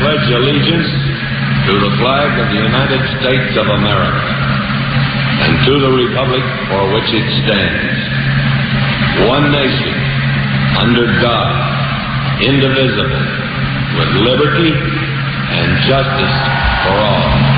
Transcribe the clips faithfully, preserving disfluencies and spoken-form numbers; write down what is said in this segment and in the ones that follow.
pledge allegiance to the flag of the United States of America and to the republic for which it stands, one nation, under God, indivisible, with liberty and justice for all.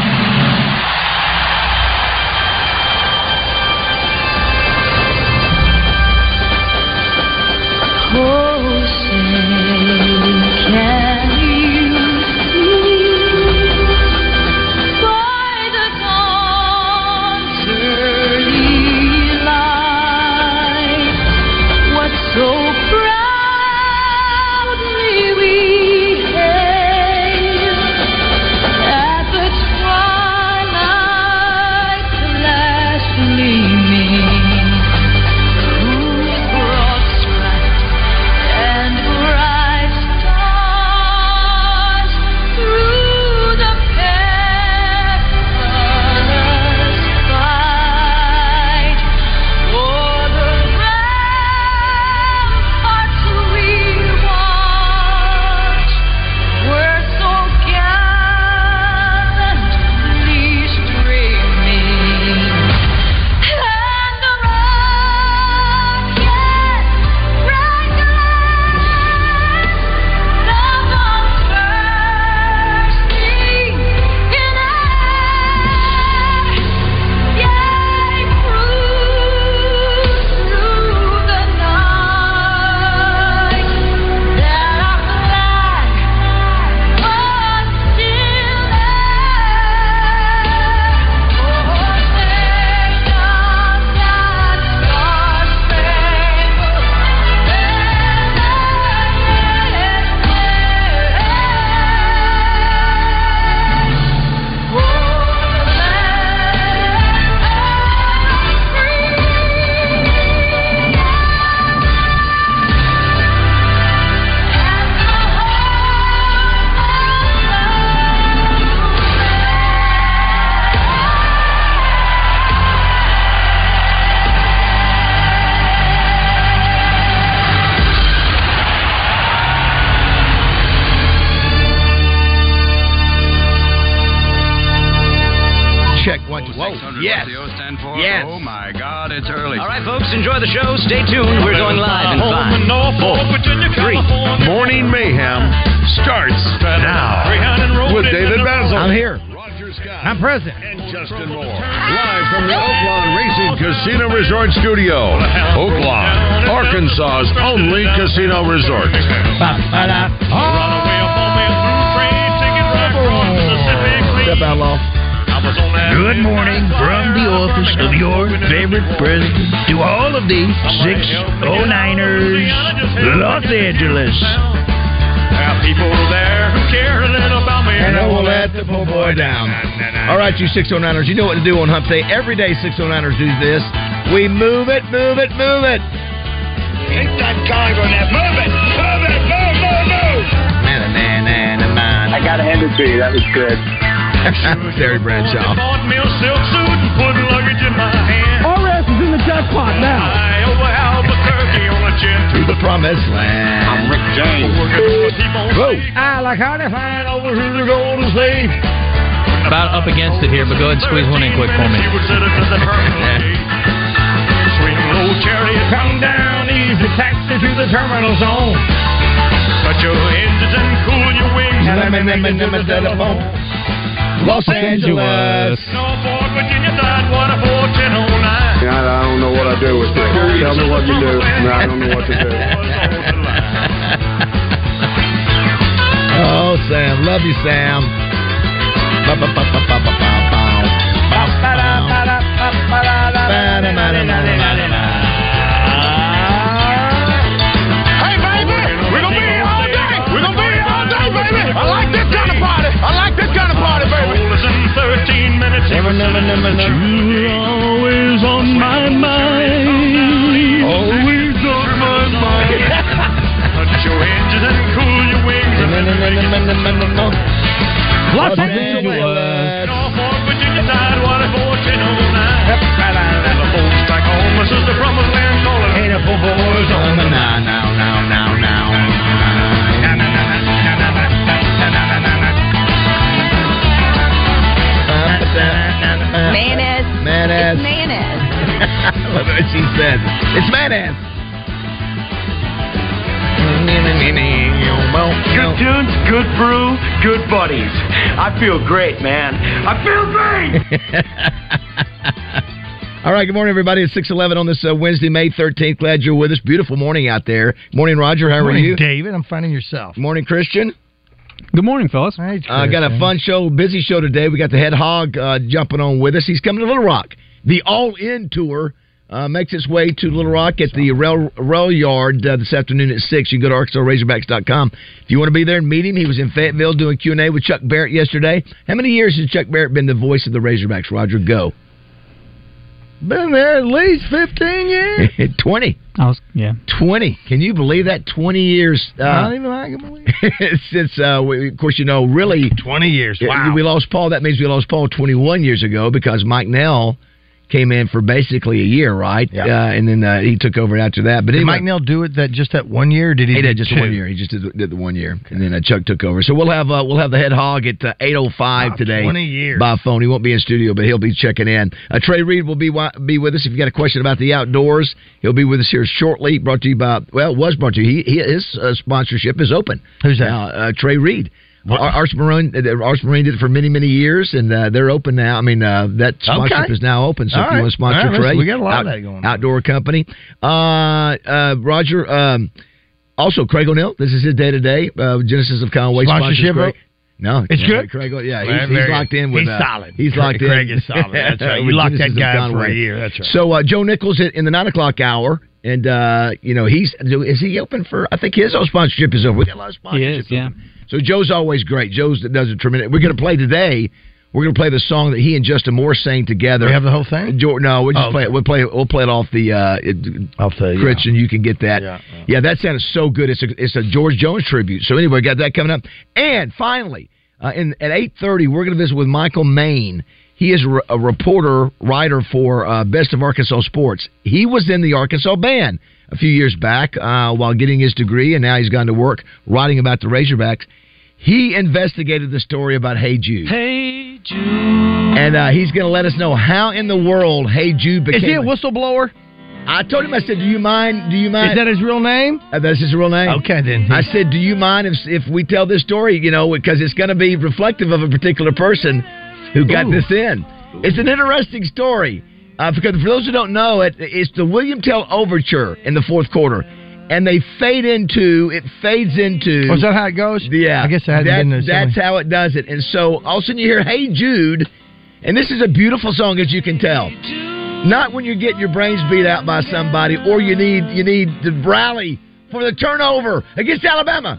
Yes. Yes. Oh, my God, it's early. All right, folks, enjoy the show. Stay tuned. We're going live in five, four, three. Morning Mayhem starts now with David Basil. I'm here. Roger Scott. I'm present. And Justin Moore. Live from the Oaklawn Racing Casino Resort Studio. Oaklawn, Arkansas's only casino resort. Step outlaw. Good morning from the office of your favorite president to all of the six oh niners, Los Angeles. There are people there who care a little about me. And I will let the poor boy down. All right, you six oh niners, you know what to do on Hump Day. Every day six oh niners do this. We move it, move it, move it. Ain't that guy on that? Move it, move it, move, move, move. Man, man, man, man. I gotta hand it to you. That was good. Terry Bradshaw. Bought me a silk suit and put luggage in my hand. R S is in the jackpot now. I over Albuquerque on a jet To the promised land. I'm Rick James. Whoa. I like how they flying over here to Golden State. About up against it here, but go ahead and squeeze one in quick for me. Swing low chariot. Come down easy, taxi to the terminal zone. Cut your engines and cool your wings. Let me make my telephone. Los Angeles. Norfolk, Virginia side, water four ten oh nine. I don't know what I do with this. Tell me what you do. No, I don't know what to do. Oh, Sam. Love you, Sam. Hey, baby, we're going to be here all day. We're going to be here all day, baby. I like this kind of party. I like this kind of party, baby. thirteen minutes. Never, never, never, never. You're always on my mind. Always on my mind. Cut your engines and cool your wings. Los Angeles. Norfolk, Virginia side, water four ten oh nine. And the folks back home, my sister from the land calling. Ain't a poor boys on the now, now, now, now, now. It's Badass. Good tunes, good brew, good buddies. I feel great, man. I feel great! All right, good morning, everybody. It's six eleven on this uh, Wednesday, May thirteenth. Glad you're with us. Beautiful morning out there. Morning, Roger. How morning, are you? David. I'm finding yourself. Morning, Christian. Good morning, fellas. I uh, got a fun show, busy show today. We got the head hog uh, jumping on with us. He's coming to Little Rock. The All-In Tour uh, makes its way to Little Rock at the rail, rail yard uh, this afternoon at six. You can go to Arkansas Razorbacks dot com. If you want to be there and meet him, he was in Fayetteville doing Q and A with Chuck Barrett yesterday. How many years has Chuck Barrett been the voice of the Razorbacks, Roger? Go. Been there at least fifteen years. twenty. I was, yeah. twenty. Can you believe that? twenty years. Uh, I don't even know I can believe it. Since, uh, we, of course, you know, really. twenty years. Wow. We lost Paul. That means we lost Paul twenty-one years ago because Mike Nell came in for basically a year, right? Yeah. Uh, and then uh, he took over after that. But did anyway, Mike Nell do it that just that one year? Or did he? He do did just two? one year. He just did, did the one year, okay. And then uh, Chuck took over. So we'll have uh, we'll have the head hog at uh, eight oh five wow, today. Twenty years by phone. He won't be in studio, but he'll be checking in. Uh, Trey Reed will be be with us. If you got a question about the outdoors, he'll be with us here shortly. Brought to you by well, it was brought to you. He, he his uh, sponsorship is open. Who's that? Now, uh, Trey Reed. Arch Marine, Arch Marine did it for many, many years, and uh, they're open now. I mean, uh, that sponsorship okay. is now open. So All if you right. want to sponsor right, Trey, we got a lot out, of that going on. Outdoor company. Uh, uh, Roger, um, also Craig O'Neill. This is his day to day. Genesis of Conway sponsorship. Craig. No, it's yeah, good. Craig, yeah, well, he's, he's locked in with. He's uh, solid. He's Craig, locked in. Craig is solid. That's right. You locked that guy for a year. That's right. So uh, Joe Nichols in the nine o'clock hour. And, uh, you know, he's is he open for, I think his own sponsorship is over. We got a lot of sponsorships. He is, yeah. Open. So Joe's always great. Joe's does a tremendous. We're going to play today. We're going to play the song that he and Justin Moore sang together. We have the whole thing? Jo- no, we'll just oh, play it. We'll play it. We'll play it off the, uh, off the, Christian, yeah. you can get that. Yeah, yeah. yeah, that sounds so good. It's a, it's a George Jones tribute. So anyway, got that coming up. And finally, uh, in, at eight thirty, we're going to visit with Michael Main. He is a reporter, writer for uh, Best of Arkansas Sports. He was in the Arkansas band a few years back uh, while getting his degree, and now he's gone to work writing about the Razorbacks. He investigated the story about Hey Jude. Hey Jude. And uh, he's going to let us know how in the world Hey Jude became... Is he a whistleblower? I told him, I said, do you mind... Do you mind? Is that his real name? Uh, that's his real name. Okay, then. I said, do you mind if if we tell this story, you know, because it's going to be reflective of a particular person who got Ooh. this in. It's an interesting story. Uh, because for those who don't know it, it's the William Tell Overture in the fourth quarter. And they fade into, it fades into... Oh, is that how it goes? Yeah. I guess I hadn't that, been there. That's how it does it. And so, all of a sudden you hear, Hey Jude, and this is a beautiful song, as you can tell. Not when you're getting your brains beat out by somebody, or you need you need to rally for the turnover against Alabama.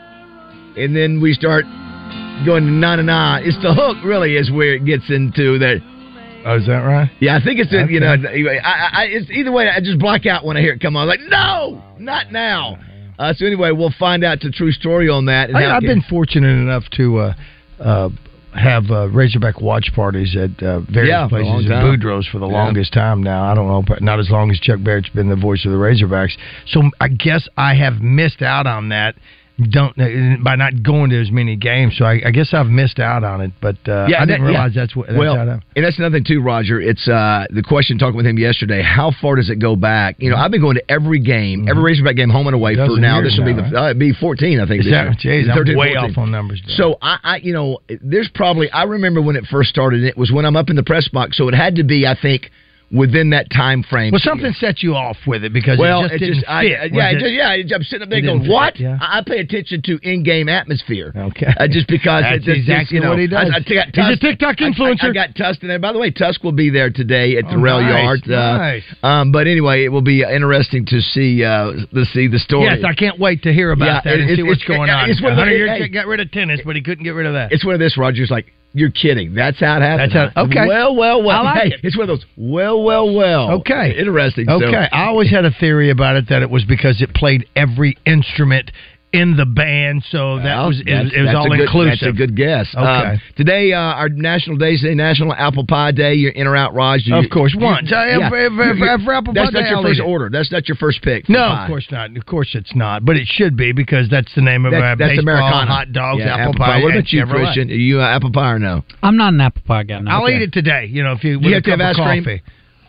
And then we start going to na na na. It's the hook, really, is where it gets into that. Oh, is that right? Yeah, I think it's, okay. you know, I, I, it's either way, I just black out when I hear it come on. Like, no, not now. Uh, so anyway, we'll find out the true story on that. And I, how I've been fortunate enough to uh, uh, have uh, Razorback watch parties at uh, various yeah, places in Boudreaux's for the yeah. longest time now. I don't know, but not as long as Chuck Barrett's been the voice of the Razorbacks. So I guess I have missed out on that. Don't by not going to as many games, so I, I guess I've missed out on it. But uh, yeah, I didn't that, realize yeah. that's what. That's well, how that, and that's another thing too, Roger. It's uh, the question talking with him yesterday. How far does it go back? You know, I've been going to every game, mm-hmm. every Razorback game, home and away for now. This will be the uh, it'd be fourteen, I think. Is this that, year. Geez, I'm thirteen, way fourteen. off on numbers. Though. So I, I, you know, there's probably I remember when it first started. It was when I'm up in the press box, so it had to be, I think, within that time frame. Well, something set you off with it because well, it just it didn't just, fit. I, yeah, it just, yeah. I'm sitting up there going, "What?" Yeah. I, I pay attention to in-game atmosphere. Okay, uh, just because that's it, exactly just, you know, what he does. I, I got He's Tusk, a TikTok influencer. I, I, I got Tusk in there. By the way, Tusk will be there today at the oh, rail nice, yard. Uh, nice. Um, but anyway, it will be interesting to see uh, to see the story. Yes, I can't wait to hear about yeah, that it, and it, see what's it's, going it, on. It's one of the, Hunter hey, got rid of tennis, but he couldn't get rid of that. It's one of this. Roger's like, you're kidding. That's how it happened. That's how. Okay. Well, well, well. I like hey, it. It's one of those. Well, well, well. Okay. Interesting. Okay. So. I always had a theory about it that it was because it played every instrument in the band, so that well, was it, it was all good, inclusive. That's a good guess. Okay. Uh, today, uh, our National Day, today, National Apple Pie Day. You're in or out, Raj? You, of course, you, once. You, yeah. for, for, for, for Apple that's Pie not Day, your I'll first eat it. order. That's not your first pick. No, pie. of course not. Of course it's not. But it should be because that's the name of that's, our that's baseball, Americana. hot dogs, yeah, apple, apple pie. pie. What about you, Chevrolet. Christian? Are you uh, apple pie or no? I'm not an apple pie guy. No. I'll okay. eat it today. You know, if you, you with have a to have cup ice of cream. coffee.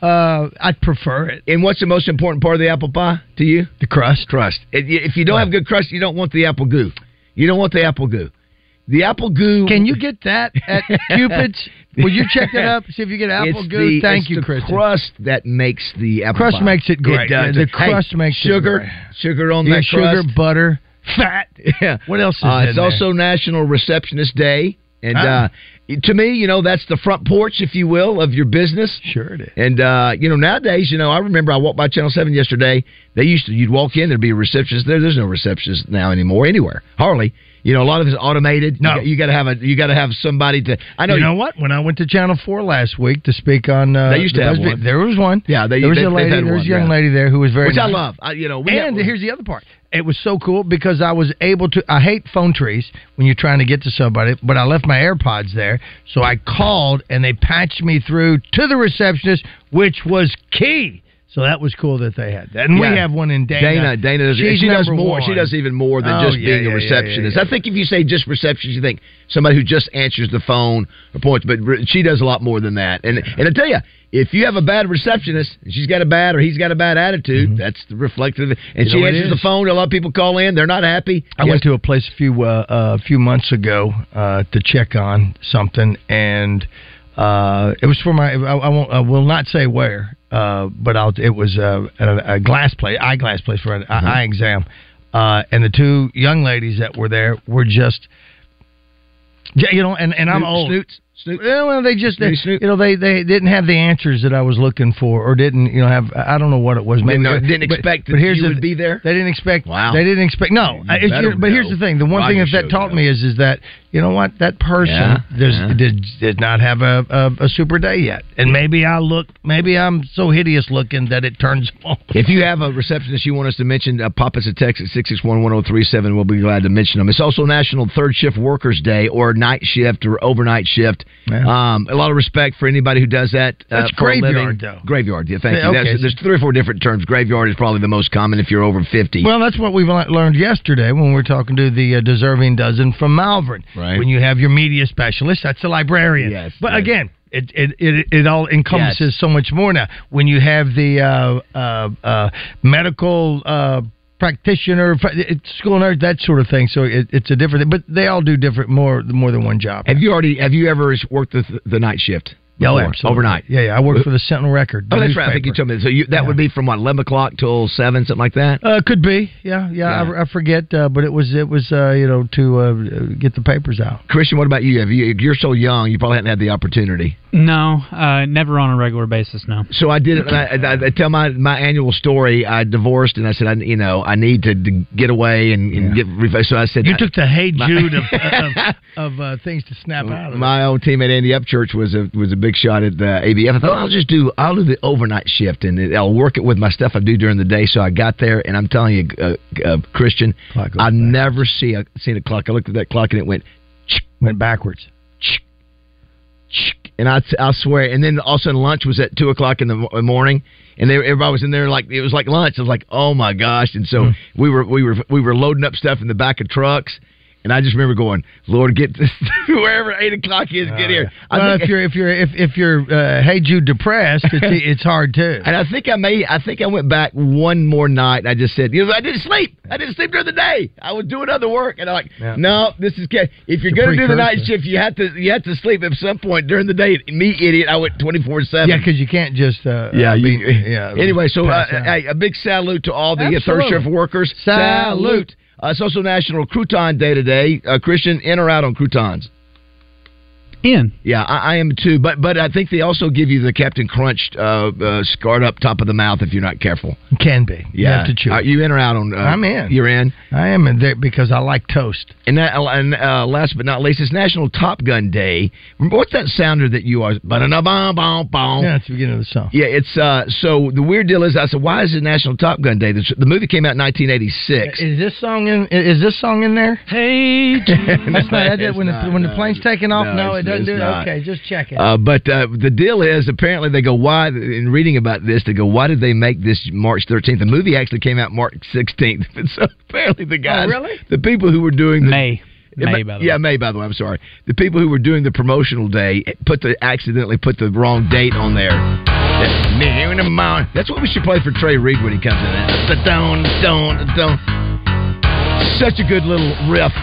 Uh, I'd prefer it. And what's the most important part of the apple pie to you? The crust. Crust. If you don't have good crust, you don't want the apple goo. You don't want the apple goo. The apple goo. Can you get that at Cupid's? Will you check that up? See if you get apple it's goo. The, Thank it's you, the Kristen. Crust that makes the apple crust pie. makes it great. It does. The crust hey, makes sugar, it great. Sugar on yeah, that sugar, crust. butter, fat. Yeah. What else is uh, in It's there? also National Receptionist Day. And Ah. uh, to me, you know, that's the front porch, if you will, of your business. Sure it is. And, uh, you know, nowadays, you know, I remember I walked by Channel seven yesterday. They used to, you'd walk in, there'd be a receptionist there. There's no receptionist now anymore anywhere. Hardly. You know, a lot of it's automated. No. You, you got to have a, you got to have somebody to, I know. You know what? When I went to Channel four last week to speak on. Uh, They used to the have Presby- one. There was one. Yeah, they, there was they, a lady, they've had there was one, a young yeah. lady there who was very Which nice. I love. I, you know, we and have, here's the other part. It was so cool because I was able to. I hate phone trees when you're trying to get to somebody, but I left my AirPods there, so I called and they patched me through to the receptionist, which was key. So that was cool that they had that. And Yeah. we have one in Dana. Dana, Dana does, She's she does number more. one. She does even more than Oh, just yeah, being yeah, a yeah, receptionist. yeah, yeah. I think if you say just receptionist, you think somebody who just answers the phone or points, but re- she does a lot more than that. And and I tell you, if you have a bad receptionist, and she's got a bad or he's got a bad attitude, Mm-hmm. that's reflective. And You she know it answers is. the phone. A lot of people call in. They're not happy. I went to a place a few uh, a few months ago uh, to check on something, and uh, it was for my. I, I won't. I will not say where, uh, but I'll. It was uh, a, a glass place, eyeglass place for an Mm-hmm. eye exam, uh, and the two young ladies that were there were just, yeah, you know, and, and I'm Snoot- old. Snoots? Snoot? Well, they just, they, Maybe Snoot? you know, they, they didn't have the answers that I was looking for, or didn't, you know, have. I don't know what it was. Didn't, Maybe know- didn't but- expect but that here's you the- would be there? They didn't expect. Wow. They didn't expect. No, You it's, better but here's know. the thing. The one Roger thing that showed that taught you. me is is that you know what, that person Yeah, does, yeah. did did not have a, a a super day yet, and maybe I look, maybe I'm so hideous looking that it turns them on. If you have a receptionist you want us to mention, uh, pop us a text at six six one, one zero three seven. We'll be glad to mention them. It's also National Third Shift Workers Day, or night shift or overnight shift. Yeah. Um, a lot of respect for anybody who does that. Uh, That's for a living. graveyard, though. Graveyard, yeah, thank Yeah, you. okay. That's, there's three or four different terms. Graveyard is probably the most common if you're over fifty. Well, that's what we learned yesterday when we were talking to the uh, deserving dozen from Malvern. Right. When you have your media specialist, that's the librarian. Yes, But yes. again, it it, it it all encompasses Yes. so much more now. When you have the uh, uh, uh, medical uh, practitioner, pra- it's school nurse, that sort of thing. So it, it's a different thing. But they all do different, more more than one job. have you already? Have you ever worked the, the night shift? Yeah, before? absolutely. Overnight. Yeah, yeah. I work for the Sentinel Record. the Oh, that's right. I think you newspaper. told me. So you, that Yeah. would be from what, eleven o'clock till seven, something like that. Uh, could be, yeah, yeah. Yeah. I, I forget, uh, but it was it was uh, you know to uh, get the papers out. Christian, what about you? Have you? You're so young, you probably haven't had the opportunity. No, uh, never on a regular basis. No. So I did it. And I, I, I tell my my annual story. I divorced, and I said, I, you know, I need to, to get away and, and get. refa- So I said, You I- took the Hey my- Jude of of, of uh, things to snap out of. My old teammate Andy Upchurch was a was a big shot at the A B F. I thought I'll just do I'll do the overnight shift and it, I'll work it with my stuff I do during the day. So I got there, and I'm telling you, uh, uh, Christian, Clock goes I back. never see a, seen a clock. I looked at that clock and it went. Went backwards. And I, I swear, and then all of a sudden lunch was at two o'clock in the mo- morning, and they, everybody was in there like it was like lunch. I was like, oh my gosh! And so Mm. we were we were we were loading up stuff in the back of trucks, and I just remember going, Lord, get this wherever eight o'clock is, get here. I Well, think- if you're if you're if if you're uh, Hey Jude depressed, it's, it's hard too. And I think I may. I think I went back one more night. And I just said, you know, I didn't sleep. I didn't sleep during the day. I was doing other work, and I'm like, Yeah. no, this is ca- if you're It's a going to do the night precursor. shift, you have to you have to sleep at some point during the day. Me, idiot, I went twenty four seven. Yeah, because you can't just uh, Yeah, uh, you, be, yeah. Anyway, so uh, pass out. hey, a big salute to all the uh, Absolutely. third shift workers. Salute. Uh, it's also National Crouton Day today. Uh, Christian, in or out on croutons? In. Yeah, I, I am too. But but I think they also give you the Captain Crunch uh, uh, scarred up top of the mouth if you're not careful. Can be. You Yeah, have to chew. Are you in or out on? Uh, I'm in. You're in. I am in there because I like toast. And that, and uh, last but not least, it's National Top Gun Day. Remember, what's that sounder that you always? Ba-da-da-bom-bom-bom. Yeah, it's the beginning of the song. Yeah, it's uh. So the weird deal is, I said, why is it National Top Gun Day? The, the movie came out in nineteen eighty-six. Is this song in? Is this song in there? Hey, That's not. That, It's when not, the when no, the plane's taking off, no, no, it it's- doesn't it's do it. not. Okay, just check it. Uh, but uh, the deal is, apparently they go, why, in reading about this, they go, why did they make this March thirteenth? The movie actually came out March sixteenth. And so apparently the guys, really? the people who were doing the... May. May, by the yeah, way. May, by the way, I'm sorry. The people who were doing the promotional day put the accidentally put the wrong date on there. That's what we should play for Trey Reed when he comes in. The don, don, don. Such a good little riff.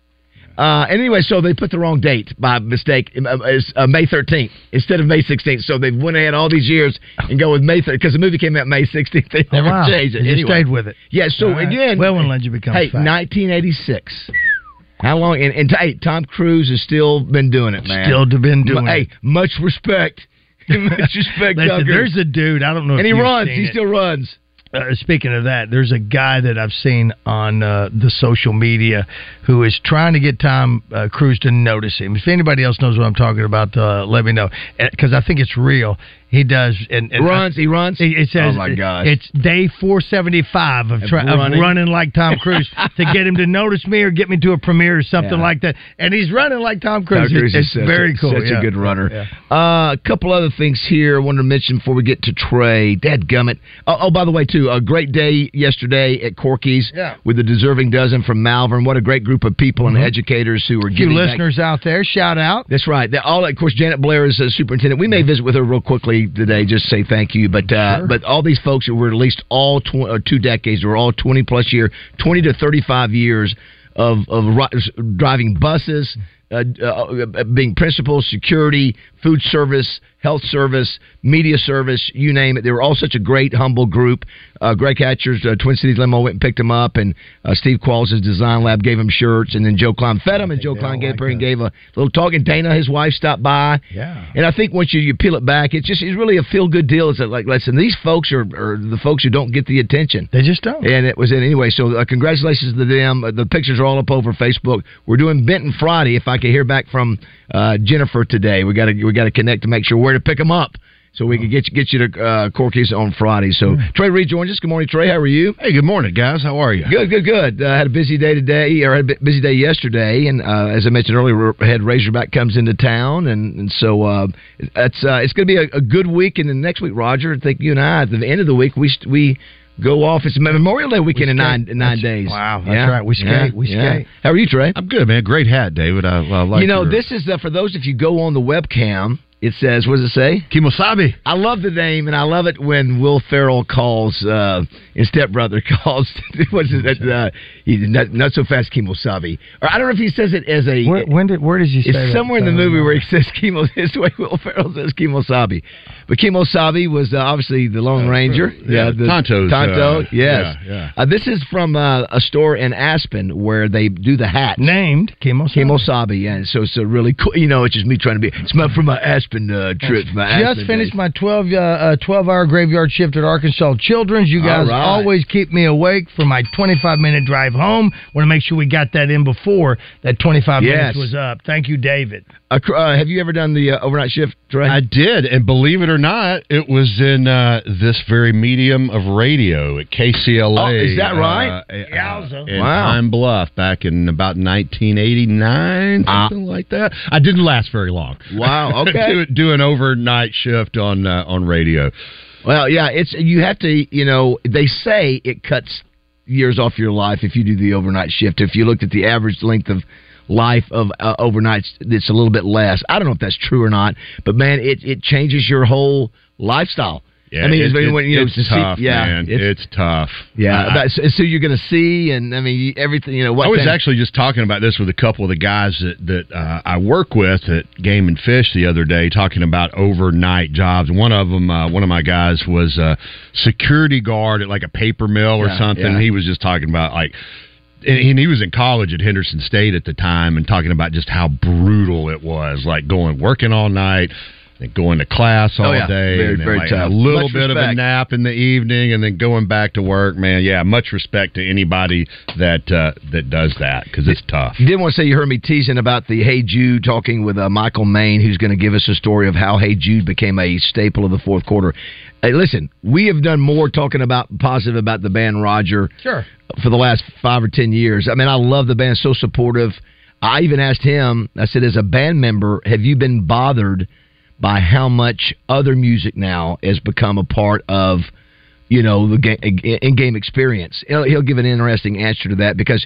Uh, anyway, so they put the wrong date by mistake. It's uh, May thirteenth instead of May sixteenth. So they went ahead all these years and go with May thirteenth because the movie came out May sixteenth. They never oh, wow. changed it. They anyway. stayed with it. Yeah. So right. again, well, when Legend becomes hey, fact. nineteen eighty-six. How long? And, and hey, Tom Cruise has still been doing it, man. Still been doing M- it. Hey, much respect. much respect, Listen, Tucker. there's a dude. I don't know. And if he you've runs. seen He it. still runs. Uh, speaking of that, there's a guy that I've seen on uh, the social media who is trying to get Tom uh, Cruise to notice him. If anybody else knows what I'm talking about, uh, let me know, because I think it's real. He does. And, and runs. I, he runs. It, it says, oh my gosh! It's day four seventy-five of, try, of running. running like Tom Cruise to get him to notice me or get me to a premiere or something yeah. like that. And he's running like Tom Cruise. Tom Cruise it's is it's such very a, cool. Such yeah. a good runner. Yeah. Uh, a couple other things here I wanted to mention before we get to Trey. Dadgummit. Oh, oh, by the way, too, a great day yesterday at Corky's yeah. with the Deserving Dozen from Malvern. What a great group of people mm-hmm. and educators who were a few giving listeners back. out there. Shout out. That's right. They're all, of course, Janet Blair is a superintendent. We may visit with her real quickly today, just say thank you. But uh, sure. but all these folks who were at least all tw- uh, two decades, were all twenty plus year, twenty to thirty-five years of of ri- driving buses. Uh, uh, being principals, security, food service, health service, media service, you name it. They were all such a great, humble group. Uh, Greg Hatcher's uh, Twin Cities Limo went and picked them up, and uh, Steve Qualls' Design Lab gave them shirts, and then Joe Klein fed them, and Joe Klein gave like her and gave a little talk, and Dana, his wife, stopped by. Yeah. And I think once you, you peel it back, it's just it's really a feel-good deal. It's like, listen, these folks are, are the folks who don't get the attention. They just don't. And it was in anyway, so uh, congratulations to them. Uh, the pictures are all up over Facebook. We're doing Benton Friday, if I can hear back from uh, Jennifer today. We got to we got to connect to make sure where to pick them up, so we can get you get you to uh, Corky's on Friday. So mm. Trey Reed joins us. Good morning, Trey. How are you? Hey, good morning, guys. How are you? Good, good, good. Uh, had a busy day today, or had a busy day yesterday, and uh, as I mentioned earlier, we had Razorback comes into town, and, and so uh, it's uh, it's going to be a, a good week. And then next week, Roger, I think you and I at the end of the week we we. Go off. It's Memorial Day weekend in nine in nine that's, days. Wow, that's yeah. right. We skate. Yeah. We skate. Yeah. How are you, Trey? I'm good, man. Great hat, David. I, I like. You know, your... this is uh, for those if you go on the webcam. It says, what does it say? Kimosabi. I love the name, and I love it when Will Ferrell calls, uh, his stepbrother calls, what's it, uh, he's not, not so fast Kimosabi. Or I don't know if he says it as a... Where, when did, where does he say it's that? somewhere in the movie where he says Kimo, it's the way Will Ferrell says Kimosabi. But Kimosabi was uh, obviously the Lone uh, Ranger. Yeah, yeah the, Tonto's. Tonto, uh, yes. Yeah, yeah. Uh, this is from uh, a store in Aspen where they do the hats. Named Kimosabi. Kimosabi, yeah. So it's a really cool, you know, it's just me trying to be, it's my, from my Aspen uh, trip. My Just finished my twelve uh, uh, twelve hour graveyard shift at Arkansas Children's. You guys right. always keep me awake for my twenty-five minute drive home. Want to make sure we got that in before that twenty-five yes. minutes was up. Thank you, David. Uh, uh, have you ever done the uh, overnight shift, Trey? I did, and believe it or not, it was in uh, this very medium of radio at K C L A. Oh, is that right? Uh, uh, in wow. Pine Bluff back in about nineteen eighty-nine, something uh, like that. I didn't last very long. Wow, okay. do, do an overnight shift on uh, on radio. Well, yeah, it's you have to, you know, they say it cuts years off your life if you do the overnight shift. If you looked at the average length of life of uh, overnights, it's a little bit less. I don't know if that's true or not, but man, it it changes your whole lifestyle. Yeah, I mean, it, it's, when, you know, it's to tough, see, yeah, man. It's, it's tough. Yeah, uh, about, so, so you're going to see, and I mean, everything. You know, what I was thing? actually just talking about this with a couple of the guys that that uh, I work with at Game and Fish the other day, talking about overnight jobs. One of them, uh, one of my guys, was a security guard at like a paper mill or yeah, something. Yeah. He was just talking about like. And he was in college at Henderson State at the time, and talking about just how brutal it was, like going working all night, and going to class all oh, yeah. day, very, and then very like tough. a little much bit respect. of a nap in the evening, and then going back to work. Man, yeah, much respect to anybody that uh, that does that, because it's tough. You did want to say you heard me teasing about the Hey Jude, talking with uh, Michael Maine, who's going to give us a story of how Hey Jude became a staple of the fourth quarter. Hey, listen, we have done more talking about positive about the band Roger sure. for the last five or ten years. I mean, I love the band, so supportive. I even asked him, I said, as a band member, have you been bothered by how much other music now has become a part of, you know, the game, in-game experience? He'll, he'll give an interesting answer to that, because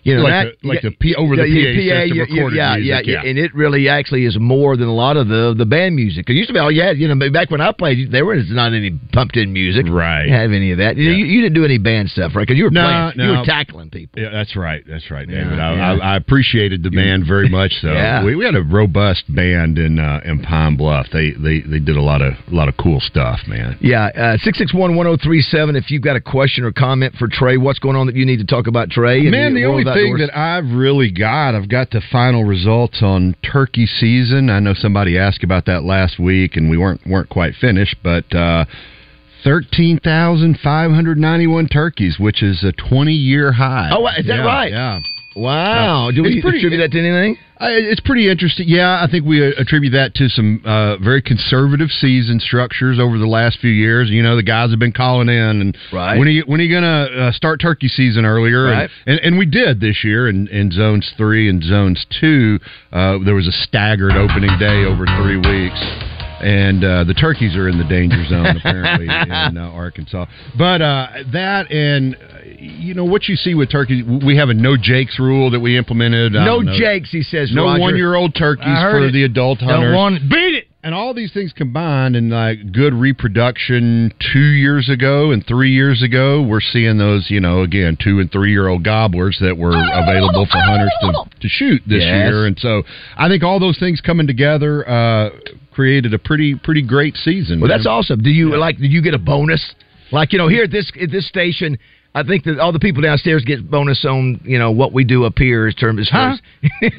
You know, like that, the, like yeah, the P, over the yeah, P A P A, system yeah, recorded yeah, music. yeah, Yeah, yeah, and it really actually is more than a lot of the the band music. It used to be, oh yeah, you know, back when I played, there was not any pumped in music. Right. You didn't have any of that. You, Yeah. you, you didn't do any band stuff, right? Because you were No, playing, no. you were tackling people. Yeah, that's right. That's right, Yeah, David. I, yeah. I, I appreciated the band very much. So Yeah. we, we had a robust band in uh, in Pine Bluff. They, they they did a lot of a lot of cool stuff, man. Yeah, uh, six six one, one oh three seven. If you've got a question or comment for Trey, what's going on that you need to talk about, Trey? and Man, the World only thing Outdoors? that I've really got, I've got the final results on turkey season. I know somebody asked about that last week, and we weren't weren't quite finished, but uh, thirteen thousand five hundred ninety-one turkeys, which is a twenty-year high. Oh, is that Yeah, right? Yeah. Wow. Do It's we pretty- attribute that to anything? I, it's pretty interesting. Yeah, I think we uh, attribute that to some uh, very conservative season structures over the last few years. You know, the guys have been calling in, and Right. when are you when are you going to uh, start turkey season earlier? Right. And, and and we did this year in, in zones three and zones two. Uh, there was a staggered opening day over three weeks. And uh, the turkeys are in the danger zone, apparently, in uh, Arkansas. But uh, that and, uh, you know, what you see with turkeys, we have a no jakes rule that we implemented. I No don't know. jakes, he says, No Roger. one-year-old turkeys I heard for it. the adult Don't hunters. want it. Beat it. And all these things combined, and like good reproduction two years ago and three years ago, we're seeing those, you know, again, two and three-year-old gobblers that were available for hunters to, to shoot this Yes. year. And so I think all those things coming together uh, created a pretty pretty great season. Well, man. that's awesome. Do you like? Do you get a bonus? Like, you know, here at this at this station, I think that all the people downstairs get bonus on, you know, what we do up here as terms as far as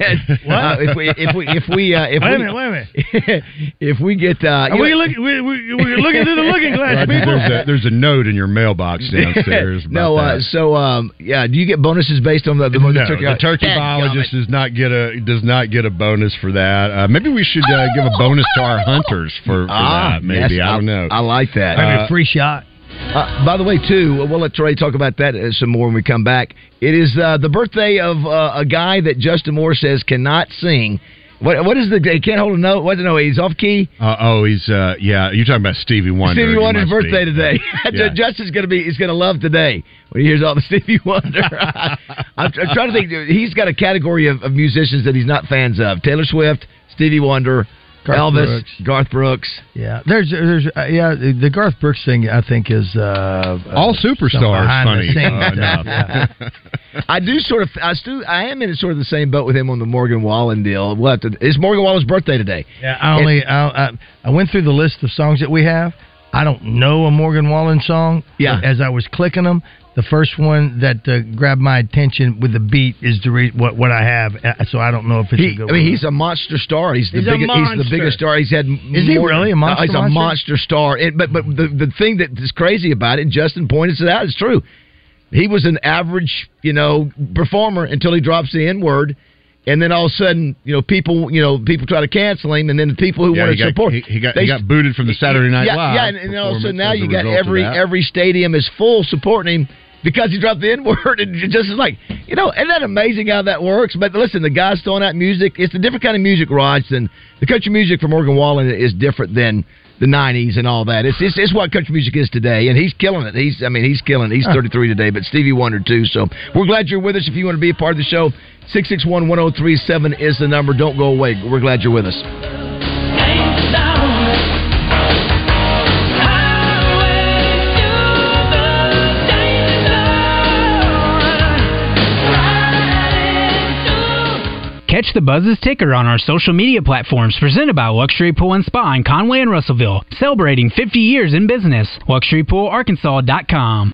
uh, if we if we if we uh, if Wait we, a minute, wait a minute. if we get uh, Are you we know- look, we, we, we're looking through the looking glass, Roger, people. there's, a, there's a note in your mailbox downstairs. About no, uh, that. so um, yeah, do you get bonuses based on the the, No, the turkey? the turkey Dadgummit. biologist does not get a does not get a bonus for that. Uh, maybe we should uh, give a bonus to our hunters for, for Ah, that. Maybe yes, I don't know. I like that. Maybe Uh, a free shot. Uh, by the way, too, we'll let Trey talk about that uh, some more when we come back. It is uh, the birthday of uh, a guy that Justin Moore says cannot sing. What what is the? He can't hold a note. What? No, he's off key. Uh, oh, he's uh, yeah. You're talking about Stevie Wonder. Stevie You Wonder's must be. birthday today. Yeah. Justin's gonna be. He's gonna love today when he hears all the Stevie Wonder. I'm, I'm trying to think. He's got a category of, of musicians that he's not fans of: Taylor Swift, Stevie Wonder, Garth Elvis, Brooks. Garth Brooks. Yeah, there's, there's, uh, yeah, the Garth Brooks thing I think is uh, All uh, some superstars. behind Funny the scenes uh, stuff, enough. yeah. I do sort of. I still. I am in sort of the same boat with him on the Morgan Wallen deal. We'll have to, it's Morgan Wallen's birthday today. Yeah, I only I, I, I went through the list of songs that we have. I don't know a Morgan Wallen song. Yeah. But as I was clicking them, the first one that uh, grabbed my attention with the beat is the re- what what I have. Uh, So I don't know if it's He, a good I mean, one. he's a monster star. He's the He's a biggest. He's the monster. biggest star. He's had. Is he really a monster He's a monster? monster star. It, but but the the thing that is crazy about it, and Justin pointed it out, is true. He was an average, you know, performer until he drops the N word. And then all of a sudden, you know, people, you know, people try to cancel him, and then the people who Yeah, want he to got- support, he- he got- they- he got booted from the Saturday Night yeah, Live Yeah, and, and all of a sudden performance now as a you got result of every that. every stadium is full supporting him because he dropped the N word, and it just is like, you know, isn't that amazing how that works? But listen, the guy's throwing out music. It's a different kind of music, Raj. Than the country music from Morgan Wallen is different than the nineties and all that. It's, it's it's what country music is today, and he's killing it. He's I mean he's killing it. He's thirty-three today, but Stevie Wonder too. So we're glad you're with us. If you want to be a part of the show, six six one, one oh three seven is the number. Don't go away. We're glad you're with us. Catch the Buzz's ticker on our social media platforms presented by Luxury Pool and Spa in Conway and Russellville, celebrating fifty years in business. luxury pool arkansas dot com.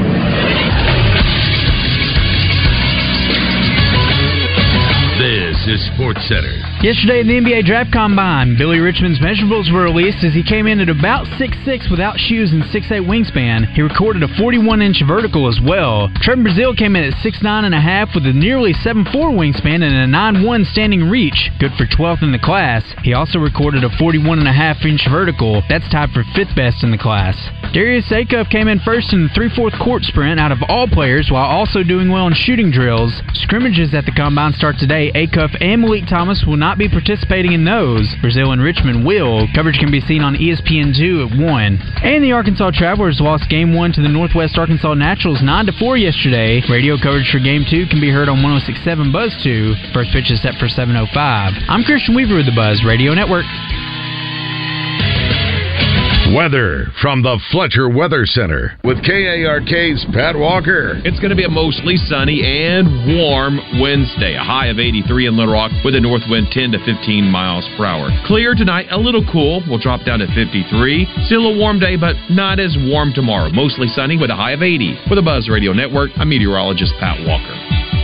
This is Sports Center. Yesterday in the N B A Draft Combine, Billy Richmond's measurables were released as he came in at about six six without shoes and six eight wingspan. He recorded a forty-one inch vertical as well. Trevor Brazile came in at six nine and a half with a nearly seven four wingspan and a nine one standing reach, good for twelfth in the class. He also recorded a forty-one and a half inch vertical. That's tied for fifth best in the class. Darius Acuff came in first in the three fourths court sprint out of all players while also doing well in shooting drills. Scrimmages at the Combine start today. Acuff and Malik Thomas will not be participating in those. Brazil and Richmond will. Coverage can be seen on E S P N two at one. And the Arkansas Travelers lost Game one to the Northwest Arkansas Naturals nine to four yesterday. Radio coverage for Game two can be heard on one oh six point seven Buzz two. First pitch is set for seven oh five. I'm Christian Weaver with the Buzz Radio Network. Weather from the Fletcher Weather Center with K A R K's Pat Walker. It's going to be a mostly sunny and warm Wednesday. A high of eighty-three in Little Rock with a north wind ten to fifteen miles per hour. Clear tonight, a little cool. We'll drop down to fifty-three. Still a warm day, but not as warm tomorrow. Mostly sunny with a high of eighty. For the Buzz Radio Network, I'm meteorologist Pat Walker.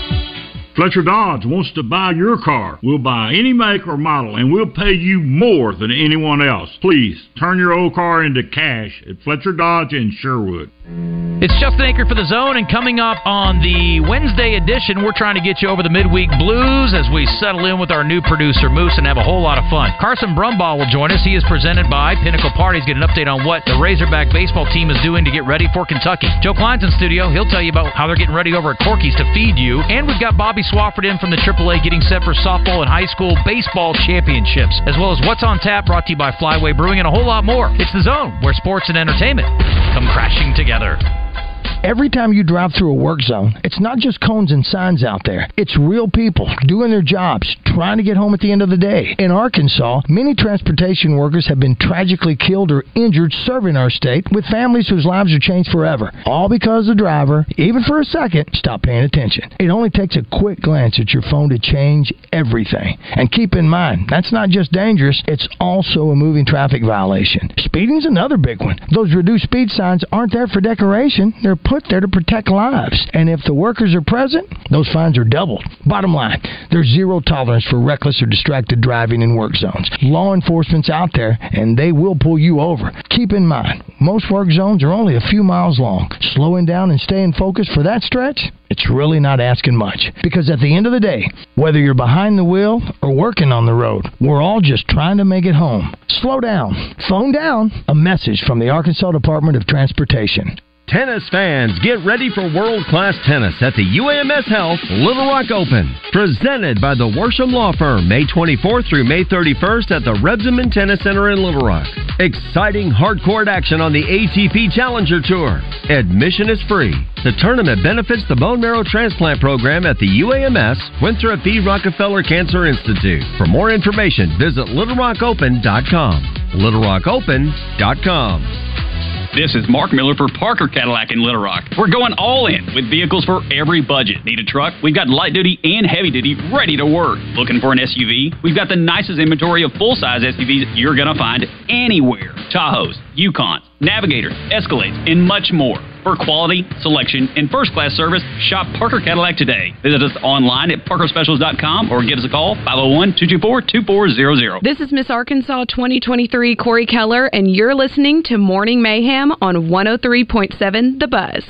Fletcher Dodge wants to buy your car. We'll buy any make or model, and we'll pay you more than anyone else. Please, turn your old car into cash at Fletcher Dodge in Sherwood. It's Justin Aker for The Zone, and coming up on the Wednesday edition, we're trying to get you over the midweek blues as we settle in with our new producer, Moose, and have a whole lot of fun. Carson Brumbaugh will join us. He is presented by Pinnacle Parties. Get an update on what the Razorback baseball team is doing to get ready for Kentucky. Joe Klein's in studio. He'll tell you about how they're getting ready over at Corky's to feed you. And we've got Bobby Swafford in from the triple A getting set for softball and high school baseball championships, as well as What's on Tap, brought to you by Flyway Brewing, and a whole lot more. It's The Zone, where sports and entertainment come crashing together. Every time you drive through a work zone, it's not just cones and signs out there. It's real people doing their jobs, trying to get home at the end of the day. In Arkansas, many transportation workers have been tragically killed or injured serving our state, with families whose lives are changed forever. All because the driver, even for a second, stopped paying attention. It only takes a quick glance at your phone to change everything. And keep in mind, that's not just dangerous, it's also a moving traffic violation. Speeding's another big one. Those reduced speed signs aren't there for decoration. They're put there to protect lives. And if the workers are present, those fines are doubled. Bottom line, there's zero tolerance for reckless or distracted driving in work zones. Law enforcement's out there, and they will pull you over. Keep in mind, most work zones are only a few miles long. Slowing down and staying focused for that stretch, it's really not asking much. Because at the end of the day, whether you're behind the wheel or working on the road, we're all just trying to make it home. Slow down. Phone down. A message from the Arkansas Department of Transportation. Tennis fans, get ready for world-class tennis at the U A M S Health Little Rock Open. Presented by the Worsham Law Firm, May twenty-fourth through May thirty-first at the Rebsamen Tennis Center in Little Rock. Exciting hardcourt action on the A T P Challenger Tour. Admission is free. The tournament benefits the bone marrow transplant program at the U A M S Winthrop B. Rockefeller Cancer Institute. For more information, visit little rock open dot com. little rock open dot com. This is Mark Miller for Parker Cadillac in Little Rock. We're going all in with vehicles for every budget. Need a truck? We've got light duty and heavy duty ready to work. Looking for an S U V? We've got the nicest inventory of full-size S U Vs you're going to find anywhere. Tahoes, Yukons, Navigators, Escalades, and much more. For quality, selection, and first-class service, shop Parker Cadillac today. Visit us online at parker specials dot com or give us a call, five oh one, two two four, two four zero zero. This is Miss Arkansas twenty twenty-three, Corey Keller, and you're listening to Morning Mayhem on one oh three point seven The Buzz.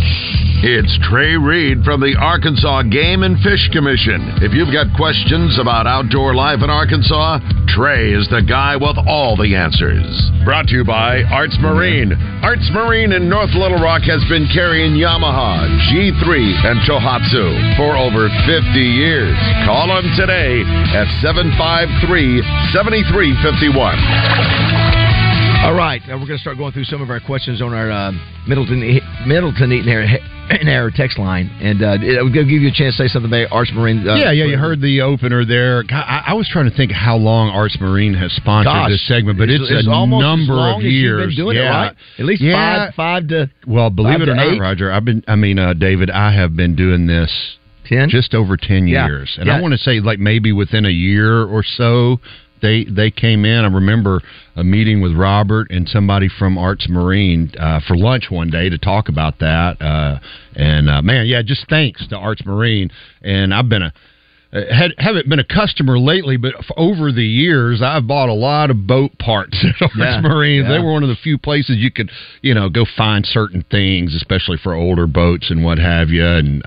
It's Trey Reed from the Arkansas Game and Fish Commission. If you've got questions about outdoor life in Arkansas, Trey is the guy with all the answers. Brought to you by Arts Marine. Arts Marine in North Little Rock has been carrying Yamaha, G three, and Tohatsu for over fifty years. Call them today at seven five three, seven three five one. All right, uh, we're going to start going through some of our questions on our uh, Middleton Middleton Eaton Air, in our text line, and uh, we'll give you a chance to say something about Arts Marine. Uh, yeah, yeah, you heard the opener there. I, I was trying to think how long Arts Marine has sponsored Gosh, this segment, but it's, it's a almost number as long of as years. You've been doing yeah. it, right? At least yeah. five, five to. Well, believe it or not, eight. Roger, I've been. I mean, uh, David, I have been doing this ten? just over ten yeah. years, and yeah. I want to say like maybe within a year or so. They they came in. I remember a meeting with Robert and somebody from Arts Marine uh, for lunch one day to talk about that. Uh, and uh, man, yeah, just thanks to Arts Marine. And I've been a had haven't been a customer lately, but over the years I've bought a lot of boat parts at Arts yeah, Marine. yeah. They were one of the few places you could you know go find certain things, especially for older boats and what have you. And uh,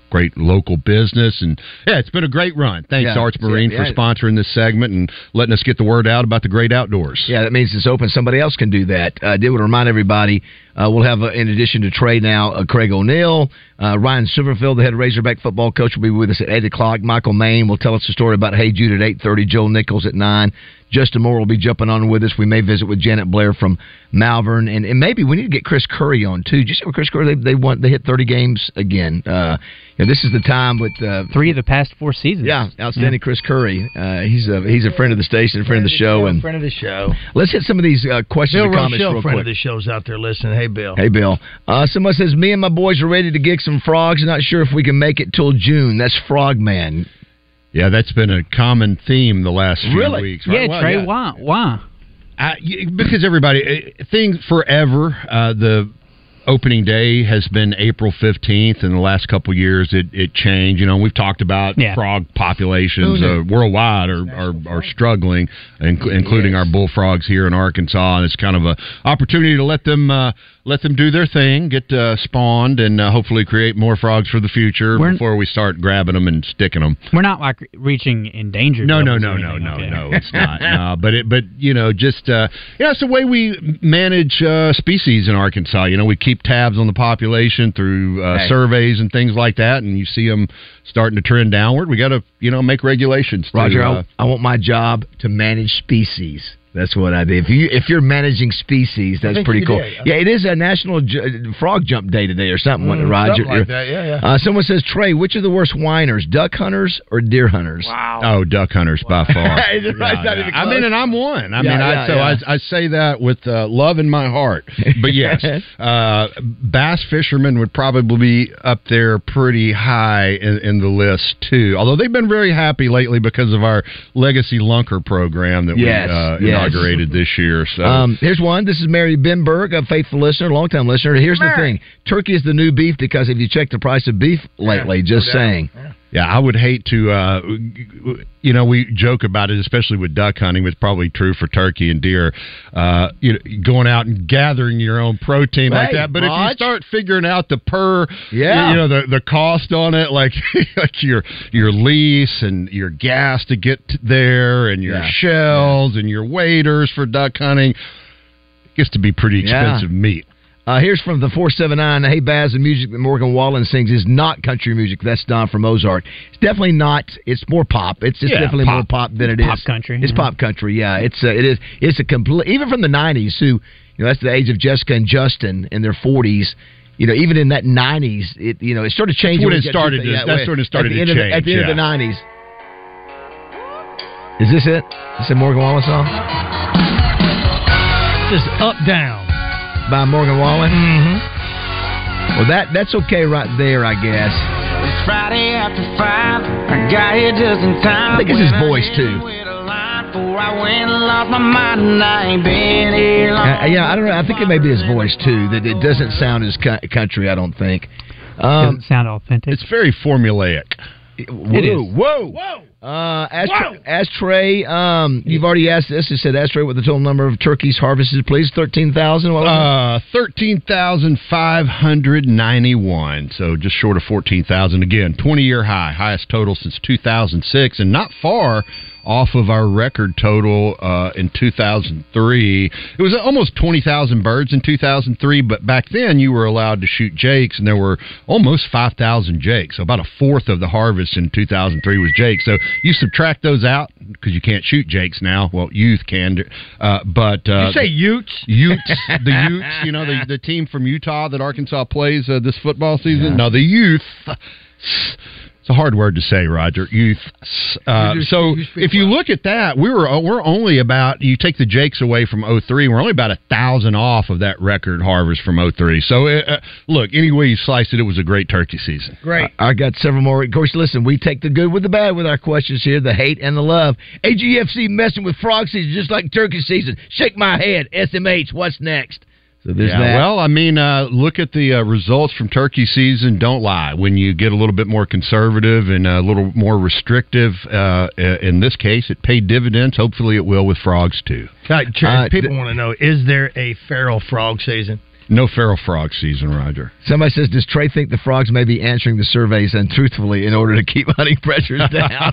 great local business. And yeah, it's been a great run. Thanks, Yeah, Arts Marine, yeah, yeah. for sponsoring this segment and letting us get the word out about the great outdoors. Yeah, that means it's open. Somebody else can do that. I uh, did want to remind everybody, uh, we'll have, uh, in addition to Trey now, uh, Craig O'Neill, uh, Ryan Silverfield, the head Razorback football coach, will be with us at eight o'clock. Michael Main will tell us the story about Hey Jude at eight thirty. Joe Nichols at nine. Justin Moore will be jumping on with us. We may visit with Janet Blair from Malvern, and, and maybe we need to get Chris Curry on too. Did you see what Chris Curry? They they won. They hit thirty games again. Uh, you know, this is the time with uh, three of the past four seasons. Yeah, outstanding. Yeah. Chris Curry. Uh, he's a he's a friend of the station, a friend, of the show, and friend of the show. Let's hit some of these uh, questions Bill and comments Rochelle, real friend quick. of the show's out there listening. Hey, Bill. Hey, Bill. Uh, someone says, me and my boys are ready to gig some frogs. Not sure if we can make it till June. That's Frogman. Yeah, that's been a common theme the last few Really? weeks. Yeah, Right? Well, Trey, yeah. why? Why? I, because everybody, things forever, uh, the opening day has been April fifteenth. In the last couple of years, it, it changed. You know, we've talked about Yeah. frog populations Oh, uh, worldwide are, are, are struggling, inc- including our bullfrogs here in Arkansas. And it's kind of an opportunity to let them uh, let them do their thing, get uh, spawned, and uh, hopefully create more frogs for the future We're- before we start grabbing them and sticking them. We're not like reaching endangered. No, no, levels no, or no, anything, no, okay. no. It's not. No, but it, but you know, just uh, yeah, it's the way we manage uh, species in Arkansas. You know, we keep tabs on the population through uh, Hey. surveys and things like that, and you see them starting to trend downward. We got to, you know, make regulations. to, Roger, uh, I, I want my job to manage species. That's what I do. If you if you're managing species, that's think pretty you cool. did. Yeah, it is a national ju- frog jump day today or something, wasn't it, Mm, Roger? something like that, yeah, yeah. Uh, someone says, Trey, which are the worst whiners, duck hunters or deer hunters? Wow. Oh, duck hunters by far. It's Yeah, not yeah. even I close. mean, and I'm one. I Yeah, mean, yeah, I, so yeah. I, I say that with uh, love in my heart. But yes, uh, bass fishermen would probably be up there pretty high in, in the list too. Although they've been very happy lately because of our legacy lunker program that Yes, we uh, yes. inaugurated this year. So. Um, here's one. This is Mary Benberg, a faithful listener, longtime listener. Here's the thing. Turkey is the new beef because if you check the price of beef lately, just no doubt. saying. Yeah, I would hate to, uh, you know, we joke about it, especially with duck hunting, but it's probably true for turkey and deer, uh, you know, going out and gathering your own protein like Hey, that. But if Raj. you start figuring out the per, Yeah. you know, the, the cost on it, like, like your your lease and your gas to get to there and your Yeah. shells and your waiters for duck hunting, it gets to be pretty Yeah. expensive meat. Uh, here's from the four seven nine. Hey, Baz, the music that Morgan Wallen sings is not country music. That's Don from Ozark. It's definitely not. It's more pop. It's just Yeah, definitely pop. more pop than it Pop is country, It's yeah. pop country. Yeah, it's uh, it is. It's a complete. Even from the nineties, who you know, that's the age of Jessica and Justin in their forties. You know, even in that nineties, it you know it started changing. when when it you got started to- to- yeah, that's when it started at the to end of the- change, at the end of yeah. the nineties. Is this it? Is it Morgan Wallen song Just up, down. by Morgan Wallen? Mm-hmm. Well, that that's okay right there, I guess. It's Friday after five. I got here just in time. I think it's his voice too. Before I went and lost my mind, and I ain't been here long. Uh, yeah, I don't know. I think it may be his voice too. That it doesn't sound as co- country. I don't think. Um, Doesn't sound authentic. It's very formulaic. whoa, It is. Whoa, whoa. Uh, ask, ask Trey. Um, you've already asked this. It said, ask Trey what the total number of turkeys harvested, please. Thirteen thousand. Uh, thirteen thousand five hundred ninety-one. So just short of fourteen thousand. Again, twenty-year high, highest total since two thousand six, and not far off of our record total uh, in two thousand three. It was almost twenty thousand birds in two thousand three, but back then you were allowed to shoot jakes, and there were almost five thousand jakes. So about a fourth of the harvest in two thousand three was jakes. So you subtract those out because you can't shoot jakes now. Well, youth can, uh, but uh, You say Utes? Utes, the Utes, you know, the the team from Utah that Arkansas plays uh, this football season. No, the youth. It's a hard word to say, Roger. Youth. Uh, You do- so you speak if you well. look at that, we were we're only about, you take the jakes away from oh three, we're only about a thousand off of that record harvest from oh three. So uh, look, any way you slice it, it was a great turkey season. Great. I, I got several more. Of course, listen, we take the good with the bad with our questions here, the hate and the love. A G F C messing with frog season just like turkey season. Shake my head. S M H, what's next? So there's yeah, that. well, I mean, uh, look at the uh, results from turkey season. Don't lie. When you get a little bit more conservative and a little more restrictive, uh, in this case, it paid dividends. Hopefully it will with frogs, too. God, Trey, Uh, people th- want to know, is there a feral frog season? No feral frog season, Roger. Somebody says, does Trey think the frogs may be answering the surveys untruthfully in order to keep hunting pressures down?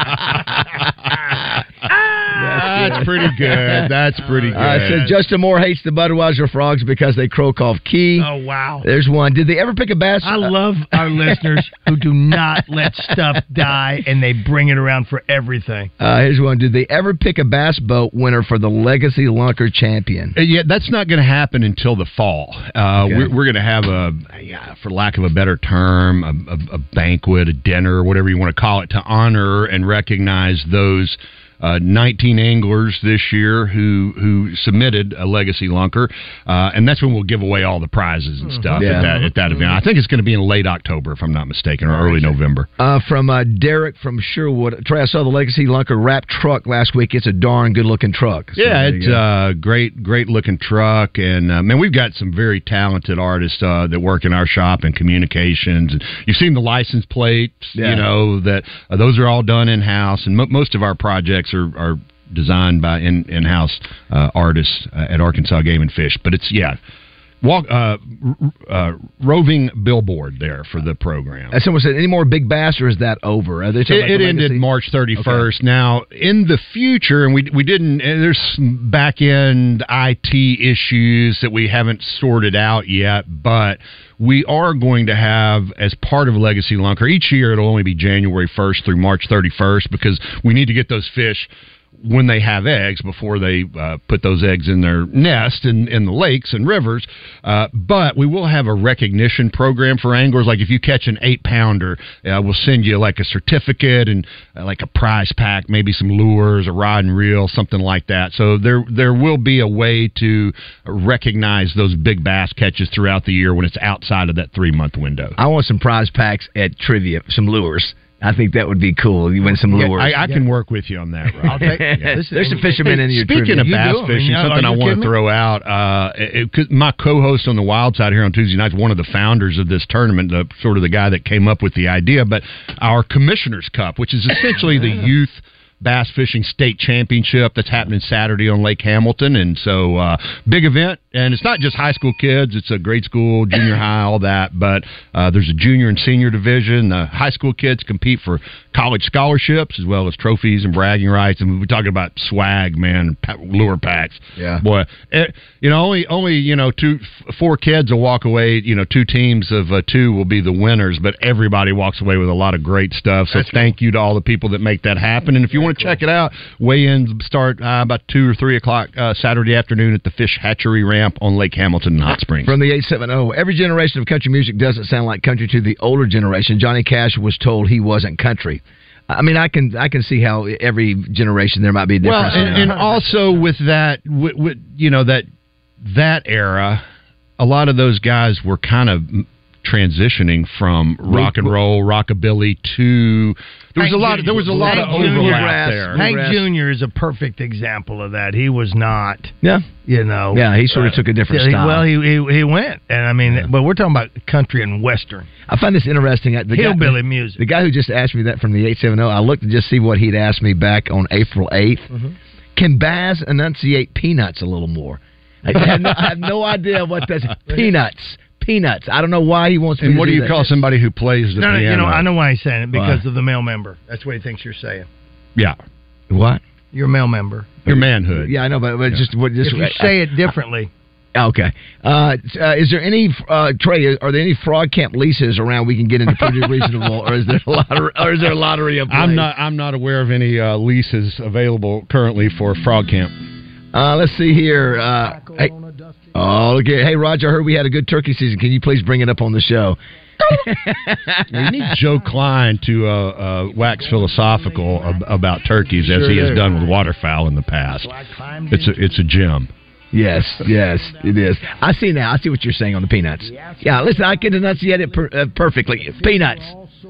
That's pretty good. That's pretty good. Uh, says Justin Moore hates the Budweiser frogs because they croak off key. Oh, wow. There's one. Did they ever pick a bass? I love our listeners who do not let stuff die and they bring it around for everything. Uh, here's one. Did they ever pick a bass boat winner for the Legacy Lunker Champion? Uh, yeah, that's not going to happen until the fall. Uh, Okay. We're, we're going to have a, yeah, for lack of a better term, a, a, a banquet, a dinner, whatever you want to call it, to honor and recognize those Uh, nineteen anglers this year who who submitted a Legacy Lunker, uh, and that's when we'll give away all the prizes and stuff Yeah. at that at that event. I think it's going to be in late October, if I'm not mistaken, or early November. Uh, from uh, Derek from Sherwood. Trey, I saw the Legacy Lunker wrap truck last week. It's a darn good-looking truck. So Yeah, there you it's go. a great, great-looking truck, and uh, man, we've got some very talented artists uh, that work in our shop in communications. And you've seen the license plates, Yeah. you know that uh, those are all done in house, and mo- most of our projects are, are designed by in in house uh, artists uh, at Arkansas Game and Fish. But it's yeah. Walk, uh, r- uh, roving billboard there for the program. As someone said, any more big bass, or is that over? Are they talking It, about it the ended Legacy? March thirty-first. Now, in the future, and we we didn't. And there's some back end I T issues that we haven't sorted out yet, but we are going to have, as part of Legacy Lunker, each year it'll only be January first through March thirty-first because we need to get those fish when they have eggs before they uh, put those eggs in their nest in, in the lakes and rivers. Uh, but we will have a recognition program for anglers. Like if you catch an eight pounder, uh, we'll send you like a certificate and uh, like a prize pack, maybe some lures, a rod and reel, something like that. So there there will be a way to recognize those big bass catches throughout the year when it's outside of that three month window. I want some prize packs at trivia, some lures. I think that would be cool. You win some Yeah, lures. I, I can work with you on that, Rob. I'll take Yeah. listen, There's some fishermen in your Speaking trivia. of You bass do 'em, fishing, are you- something are I you want kidding to me? throw out. Uh, it, 'cause my co-host on the Wild Side here on Tuesday nights, one of the founders of this tournament, the, sort of the guy that came up with the idea, but our Commissioner's Cup, which is essentially the youth bass fishing state championship that's happening Saturday on Lake Hamilton. And so uh, big event, and it's not just high school kids, it's a grade school, junior high, all that, but uh, there's a junior and senior division. The high school kids compete for college scholarships as well as trophies and bragging rights, and we're talking about swag, man, pa- lure packs. Yeah. Boy, it, you know, only only you know two f- four kids will walk away, you know, two teams of uh, two will be the winners, but everybody walks away with a lot of great stuff. So That's thank you to all the people that make that happen. And if you want to check it out, weigh-ins start uh, about two or three o'clock uh, Saturday afternoon at the Fish Hatchery Ramp on Lake Hamilton in Hot Springs. From the eight seven zero, every generation of country music doesn't sound like country to the older generation. Johnny Cash was told he wasn't country. I mean, I can I can see how every generation there might be a Well, difference. and, and also with that, with, with, you know, that that era, a lot of those guys were kind of transitioning from rock and roll, rockabilly to there was Hank a lot. Of, there was a lot Hank of Junior overlap there. Hank Junior is a perfect example of that. He was not. Yeah. You know. Yeah, he sort of took a different he- style. Well, he he, he went, and I mean, but we're talking about country and western. I find this interesting. The Hillbilly guy, music. The guy who just asked me that from the eight seven zero, I looked to just see what he'd asked me back on April eighth. Mm-hmm. Can Baz enunciate peanuts a little more? I have no, I have no idea what that's. Peanuts. Peanuts. I don't know why he wants me And to what do you that. call somebody who plays the No, no, piano? you know, I know why he's saying it because Why? of the male member. That's what he thinks you're saying. Yeah. What? You're a male member. Your manhood. Yeah, I know, but, but just what just If you say it differently. Okay. Uh, uh, is there any uh, Trey? Are there any frog camp leases around we can get into pretty reasonable, or is there a lottery? Or is there a lottery in place? I'm not. I'm not aware of any uh, leases available currently for Frog Camp. Uh, let's see here. Uh, hey, oh, okay. Hey, Roger, I heard we had a good turkey season. Can you please bring it up on the show? We need Joe Klein to uh, uh, wax philosophical ab- about turkeys as Sure he has do. done with waterfowl in the past. It's a it's a gem. Yes, yes, it is. I see now. I see what you're saying on the peanuts. Yeah, listen, I can enunciate it per, uh, perfectly. Peanuts.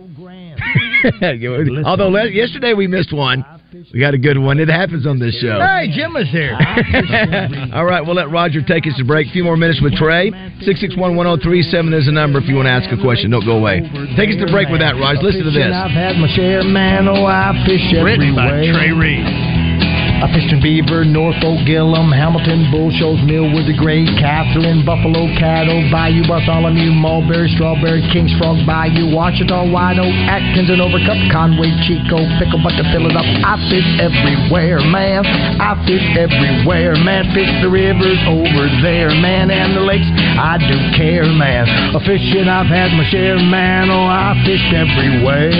Although le- yesterday we missed one. We got a good one. It happens on this show. Hey, Jim is here. All right, we'll let Roger take us to break. A few more minutes with Trey. six six one, one oh three seven is the number if you want to ask a question. Don't go away. Take us to break with that, Roger. Listen to this. I've had my share, man. Oh, I fish Written by everywhere. Trey Reed. I fished in Beaver, Norfolk, Gillum, Hamilton, Bull Shoals, Millwood, the Great, Catherine, Buffalo, Caddo, Bayou, Bartholomew, Mulberry, Strawberry, Kings Frog, Bayou, Washita, White Oak, Atkins, and Overcup, Conway, Chico, Pickle, but to fill it up, I fish everywhere, man. I fish everywhere, man. Fish the rivers over there, man, and the lakes. I do care, man. A fishing, I've had my share, man. Oh, I fished everywhere.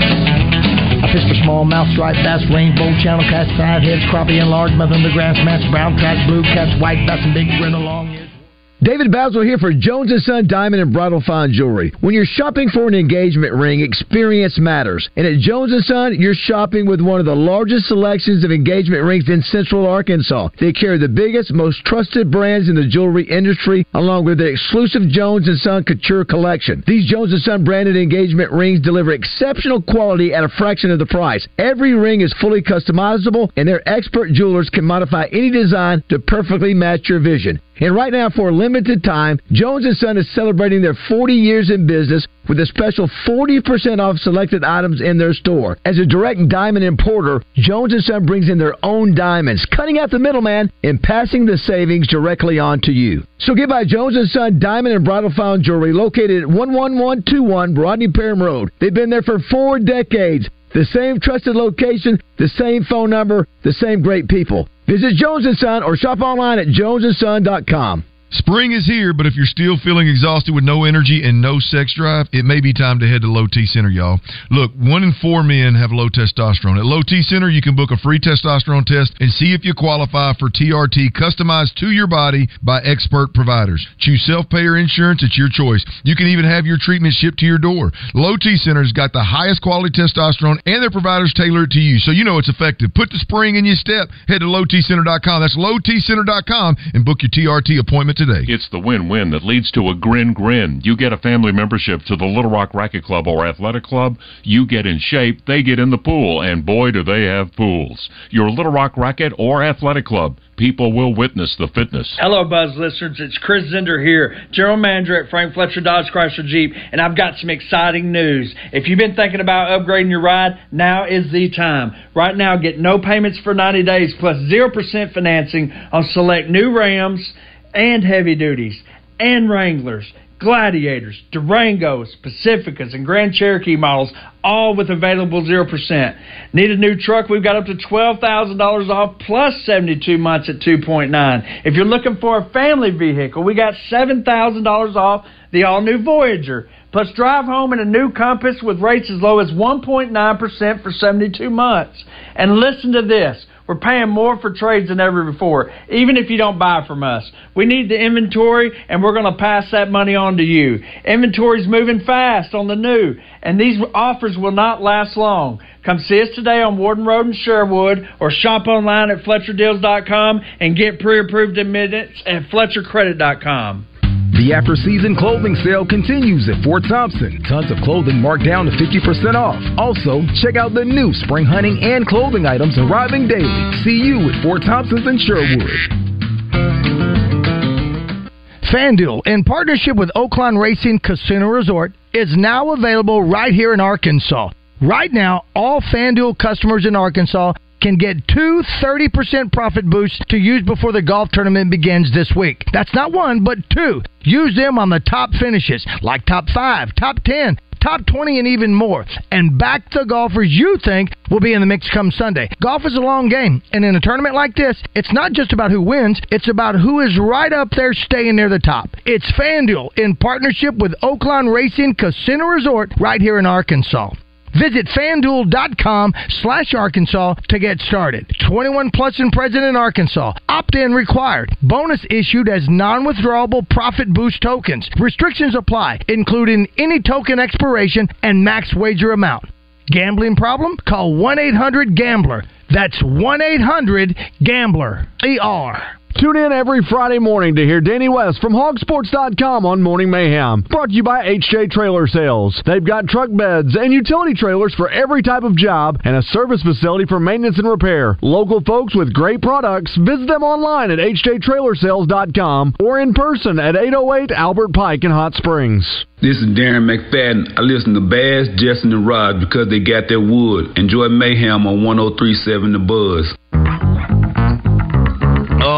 I fish for smallmouth, striped bass, rainbow, channel cats, fatheads, crappie, and largemouth, and the grass mats, brown trout, blue cats, white bass, and big brindle long ears. David Basil here for Jones and Son Diamond and Bridal Fine Jewelry. When you're shopping for an engagement ring, experience matters. And at Jones and Son, you're shopping with one of the largest selections of engagement rings in Central Arkansas. They carry the biggest, most trusted brands in the jewelry industry, along with the exclusive Jones and Son Couture collection. These Jones and Son branded engagement rings deliver exceptional quality at a fraction of the price. Every ring is fully customizable, and their expert jewelers can modify any design to perfectly match your vision. And right now, for a limited time, Jones and Son is celebrating their forty years in business with a special forty percent off selected items in their store. As a direct diamond importer, Jones and Son brings in their own diamonds, cutting out the middleman and passing the savings directly on to you. So get by Jones and Son Diamond and Bridal Fine Jewelry, located at one one one two one Rodney Parham Road. They've been there for four decades. The same trusted location, the same phone number, the same great people. Visit Jones and Son or shop online at jones and son dot com. Spring is here, but if you're still feeling exhausted with no energy and no sex drive, it may be time to head to Low T Center, y'all. Look, one in four men have low testosterone. At Low T Center, you can book a free testosterone test and see if you qualify for T R T customized to your body by expert providers. Choose self-pay or insurance. It's your choice. You can even have your treatment shipped to your door. Low T Center's got the highest quality testosterone, and their providers tailor it to you, so you know it's effective. Put the spring in your step. Head to low t center dot com. That's low t center dot com and book your T R T appointment today. It's the win-win that leads to a grin grin. You get a family membership to the Little Rock Racket Club or Athletic Club. You get in shape, they get in the pool, and boy, do they have pools. Your Little Rock Racket or Athletic Club. People will witness the fitness. Hello, Buzz listeners. It's Chris Zender here, General Manager at Frank Fletcher Dodge Chrysler Jeep, and I've got some exciting news. If you've been thinking about upgrading your ride, now is the time. Right now, get no payments for ninety days plus zero percent financing on select new Rams and heavy duties and Wranglers, Gladiators, Durangos, Pacificas, and Grand Cherokee models, all with available zero percent. Need a new truck? We've got up to twelve thousand dollars off plus seventy-two months at two point nine. If you're looking for a family vehicle, we got seven thousand dollars off the all-new Voyager. Plus drive home in a new Compass with rates as low as one point nine percent for seventy-two months. And listen to this. We're paying more for trades than ever before, even if you don't buy from us. We need the inventory, and we're going to pass that money on to you. Inventory's moving fast on the new, and these offers will not last long. Come see us today on Warden Road in Sherwood, or shop online at Fletcher Deals dot com and get pre-approved in minutes at Fletcher Credit dot com. The after-season clothing sale continues at Fort Thompson. Tons of clothing marked down to fifty percent off. Also, check out the new spring hunting and clothing items arriving daily. See you at Fort Thompson's in Sherwood. FanDuel, in partnership with Oakland Racing Casino Resort, is now available right here in Arkansas. Right now, all FanDuel customers in Arkansas can get two thirty percent profit boosts to use before the golf tournament begins this week. That's not one, but two. Use them on the top finishes, like top five, top ten, top twenty, and even more. And back the golfers you think will be in the mix come Sunday. Golf is a long game, and in a tournament like this, it's not just about who wins, it's about who is right up there staying near the top. It's FanDuel in partnership with Oakland Racing Casino Resort right here in Arkansas. Visit FanDuel.com slash Arkansas to get started. twenty-one plus and present in Arkansas. Opt-in required. Bonus issued as non-withdrawable profit boost tokens. Restrictions apply, including any token expiration and max wager amount. Gambling problem? Call one eight hundred gambler. That's one eight hundred gambler. E R. Tune in every Friday morning to hear Danny West from hog sports dot com on Morning Mayhem. Brought to you by H J Trailer Sales. They've got truck beds and utility trailers for every type of job and a service facility for maintenance and repair. Local folks with great products. Visit them online at H J Trailer Sales dot com or in person at eight oh eight Albert Pike in Hot Springs. This is Darren McFadden. I listen to Baz, Justin, and Rod because they got their wood. Enjoy Mayhem on one oh three point seven The Buzz.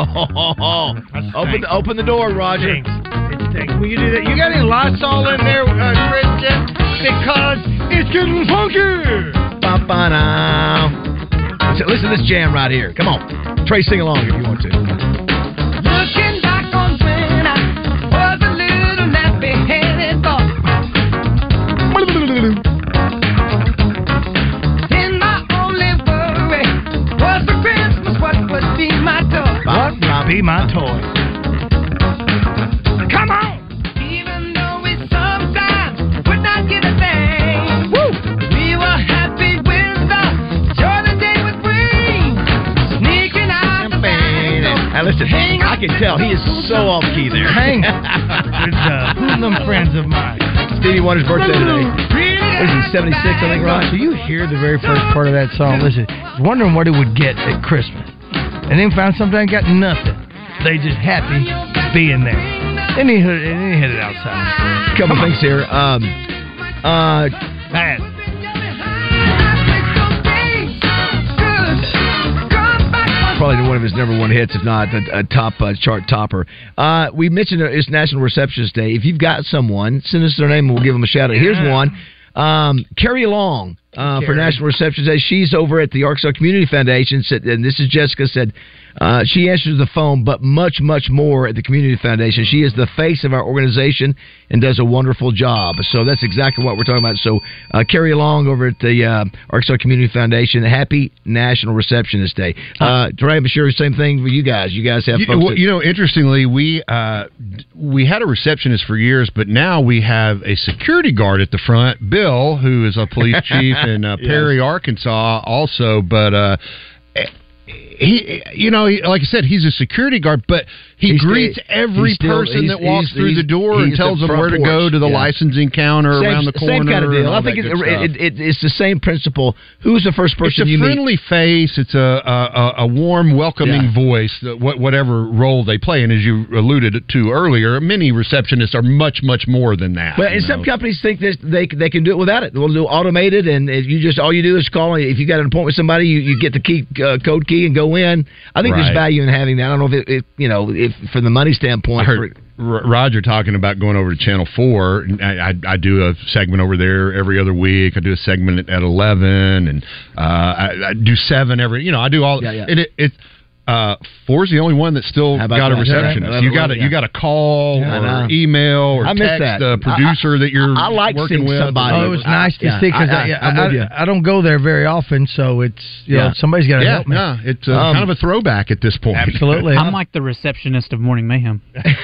open the open the door, Roger. It stinks. Will you do that? You got any Lysol in there, uh, Christian? Because it's getting funky. Ba-ba-da. Listen, listen to this jam right here. Come on. Trey, sing along if you want to. Looking back on when I was a little nappy-headed boy. Then my only worry was for Christmas what would be my toy. What would be my toy? Come on! Even though we sometimes would not get a thing, Woo! We were happy with the joy the day would bring. Sneaking out the back. Now listen, I can tell he is so off key there. Hang. Good job. Who's them friends of mine? Stevie Wonder's birthday today. What is he, seventy-six, I think, Ron? So you hear the very first part of that song. Listen, wondering what it would get at Christmas. And then found something that got nothing. They just happy being there. And he hit, and he hit it outside. Couple things here. Um, uh, Bad. Probably one of his number one hits, if not a, a top uh, chart topper. Uh, we mentioned it's National Receptionist Day. If you've got someone, send us their name and we'll give them a shout out. Here's one. Um, Carrie Long uh, for National Receptionist Day. She's over at the Arkansas Community Foundation, said, and this is Jessica, said uh, she answers the phone, but much, much more at the Community Foundation. She is the face of our organization and does a wonderful job. So that's exactly what we're talking about. So uh, Carrie Long over at the uh, Arkansas Community Foundation. Happy National Receptionist Day. Uh, Trey, I'm sure same thing for you guys. You guys have you, folks well, that- you know, interestingly, we uh, we had a receptionist for years, but now we have a security guard at the front, Bill, who is a police chief in uh, Perry, Yes. Arkansas, also. But uh, he, you know, he, like I said, he's a security guard, but he He's greets still- every he's still- person he's- that walks he's- through he's- the door and he's tells the them where front to go porch. to the Yeah. licensing counter Same, around the corner. Same kind of and deal. all I think that it, good stuff. it, it, it's the same principle. Who's the first person It's a you meet? friendly face. It's a a, a warm, welcoming Yeah. voice. That what, whatever role they play, and as you alluded to earlier, many receptionists are much, much more than that. Well, you and know. some companies think that they they can do it without it. They'll do automated, and if you just all you do is call. If you got an appointment with somebody, you, you get the key uh, code key and go in. I think Right. there's value in having that. I don't know if it, it you know if from the money standpoint. I heard R- Roger talking about going over to Channel Four. And I, I, I do a segment over there every other week. I do a segment at, at eleven, and uh, I, I do seven every. You know, I do all. Yeah, yeah. It, it, it uh, Four's the only one that still How about got a that? receptionist. Yeah, you got to yeah. you got to call Yeah, I or know. email or I miss text that. the producer I- that you're I like working seeing with. somebody. Oh, it was nice to Yeah, see because I, I- I, I'm with you. I, I don't go there very often, so it's you know Yeah. somebody's got to yeah, help me. yeah, it's uh, Um, kind of a throwback at this point. Absolutely. I'm like the receptionist of Morning Mayhem.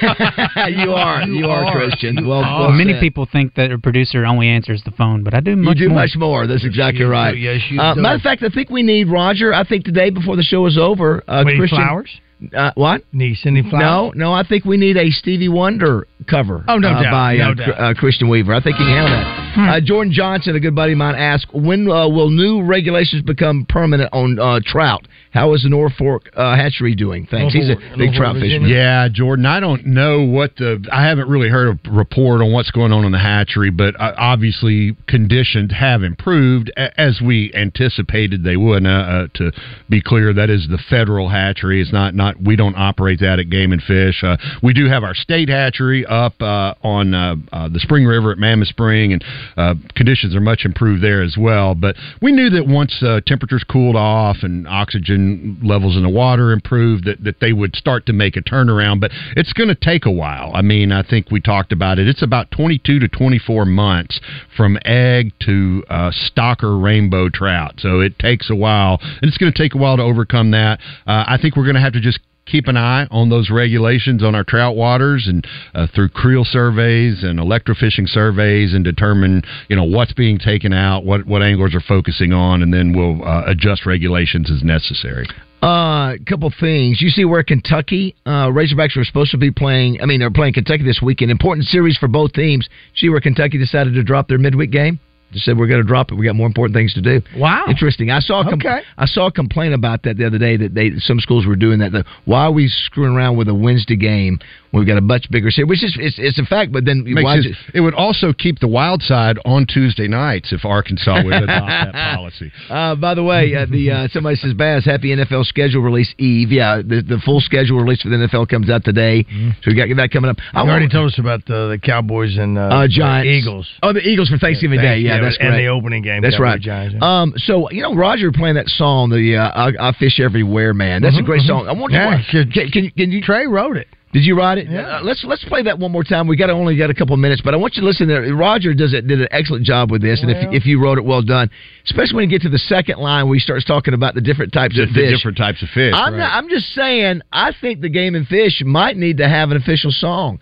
you are, you are, Christian. Well, Oh, well many said. people think that a producer only answers the phone, but I do much you do more. much more. That's exactly you right. do. Yes, you uh, do. matter of fact, I think we need Roger. I think today before the show is over, uh, We need Christian, flowers? Uh, what? Need sending flowers? No, no. I think we need a Stevie Wonder cover. Oh, no uh, doubt, by no uh, doubt. uh, Christian Weaver. I think he can handle that. Uh, Jordan Johnson, a good buddy of mine, asked, when uh, will new regulations become permanent on uh, trout? How is the Norfolk uh, hatchery doing? Thanks. He's a Norfolk- big Norfolk, trout Virginia. fisherman. Yeah, Jordan, I don't know what the... I haven't really heard a report on what's going on in the hatchery, but uh, obviously conditions have improved a- as we anticipated they would. Uh, uh, to be clear, that is the federal hatchery. It's not... not we don't operate that at Game and Fish. Uh, we do have our state hatchery up uh, on uh, uh, the Spring River at Mammoth Spring, and uh, conditions are much improved there as well. But we knew that once uh, temperatures cooled off and oxygen levels in the water improved, that, that they would start to make a turnaround. But it's going to take a while. I mean, I think we talked about it. It's about twenty-two to twenty-four months from egg to uh, stocker rainbow trout. So it takes a while, and it's going to take a while to overcome that. Uh, I think we're going to have to just keep an eye on those regulations on our trout waters and uh, through creel surveys and electrofishing surveys and determine, you know, what's being taken out, what, what anglers are focusing on, and then we'll uh, adjust regulations as necessary. A uh, couple things. You see where Kentucky uh, Razorbacks were supposed to be playing. I mean, they're playing Kentucky this weekend. Important series for both teams. See where Kentucky decided to drop their midweek game? Just said we're going to drop it. We got more important things to do. Wow, interesting. I saw a com- Okay. I saw a complaint about that the other day that they some schools were doing that. The, why are we screwing around with a Wednesday game when we've got a much bigger series? Which is it's, it's a fact, but then Makes why it, just, it would also keep the wild side on Tuesday nights if Arkansas would adopt that policy. Uh, by the way, uh, the uh, somebody says, Baz, happy N F L schedule release eve. Yeah, the, the full schedule release for the N F L comes out today, mm. so we got that coming up. You already told us about the, the Cowboys and uh, uh, Giants, the Eagles. Oh, the Eagles for Thanksgiving yeah, Day. Yeah, that's and correct. the opening game. That's right. Giants, yeah. Um, so you know, Roger playing that song, the uh, I, I Fish Everywhere, man. That's mm-hmm, a great mm-hmm. song. I wonder, yeah, why, can, can, can you? Trey wrote it. Did you write it? Yeah. Uh, let's let's play that one more time. We got only got a couple of minutes, but I want you to listen. There, Roger does it did an excellent job with this, Well. and if if you wrote it, well done. Especially when you get to the second line, where he starts talking about the different types The, of the fish. different types of fish. I'm right. not, I'm just saying. I think the Game and Fish might need to have an official song,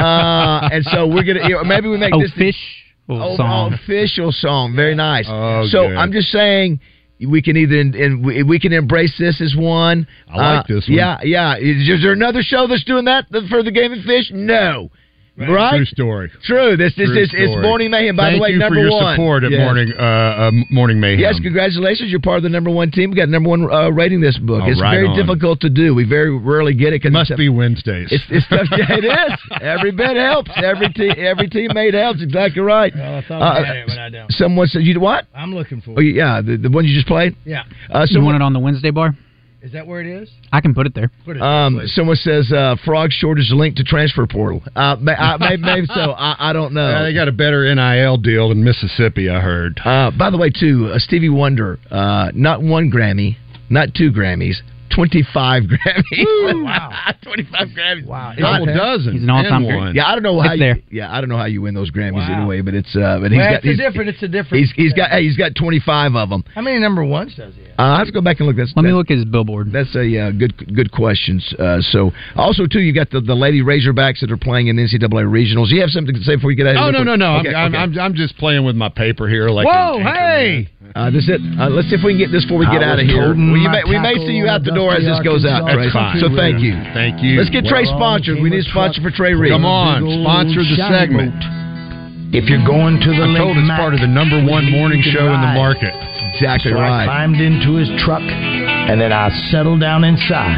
uh, and so we're gonna you know, maybe we make oh, this fish the, oh, song. official song. Very nice. Oh, so good. I'm just saying. We can either and we, we can embrace this as one. I like Uh, this one. Yeah, yeah. Is, is there another show that's doing that for the Game and Fish? No. Right? True story. True. This this True is it's story. Morning Mayhem. By Thank the way, you number for your one. support at Yes. Morning uh, uh, Morning Mayhem. Yes, congratulations. You're part of the number one team. We got number one uh, rating this book. Oh, it's right very on. difficult to do. We very rarely get it. Cause Must it's, be Wednesdays. It's, it's tough. Yeah, it is. Every bit helps. Every te- every teammate helps. Exactly right. Well, I thought Uh, I had it, but I don't. Someone said you what? I'm looking for Oh it. yeah, the, the one you just played. Yeah. Uh, you want it on the Wednesday bar? Is that where it is? I can put it there. Put it Um, someone says uh, frog shortage linked to transfer portal. Uh, may, I, maybe, maybe so. I, I don't know. Uh, they got a better N I L deal in Mississippi, I heard. Uh, by the way, too, uh, Stevie Wonder, uh, not one Grammy, not two Grammys, twenty-five Grammys. Wow. twenty-five Grammys. Wow. Double dozen. He's an all-time and great. one. Yeah, I don't know how. It's You, there. yeah, I don't know how you win those Grammys Wow. anyway, but it's uh, but he's Well, got it's a he's, different. It's a different. he's he's got hey, he's got twenty-five of them. How many number ones does he have? Uh, I have to go back and look. That's, Let me that- look at his billboard. That's a uh, good good questions. Uh, so also too, you got the, the Lady Razorbacks that are playing in the N C double A regionals. You have something to say before we get out of Oh here? no no no! Okay, I'm, okay. I'm, I'm I'm just playing with my paper here. Like Whoa! an Hey! Uh, this is it. Uh, let's see if we can get this before we get I out of was here. toting Well, you my may, we may tackle see you out the on door as this goes out. Arkansas Trey. fine. So thank you. Thank you. Let's get Trey Well, sponsored. We need a came a sponsor for truck, Trey Reed. Come on, Big old sponsor the shiny segment. boat. If you're going to the I'm Lake told it's Mac, part of the number one morning you can show in the ride. market. Exactly So right. I climbed into his truck, and then I settled down inside.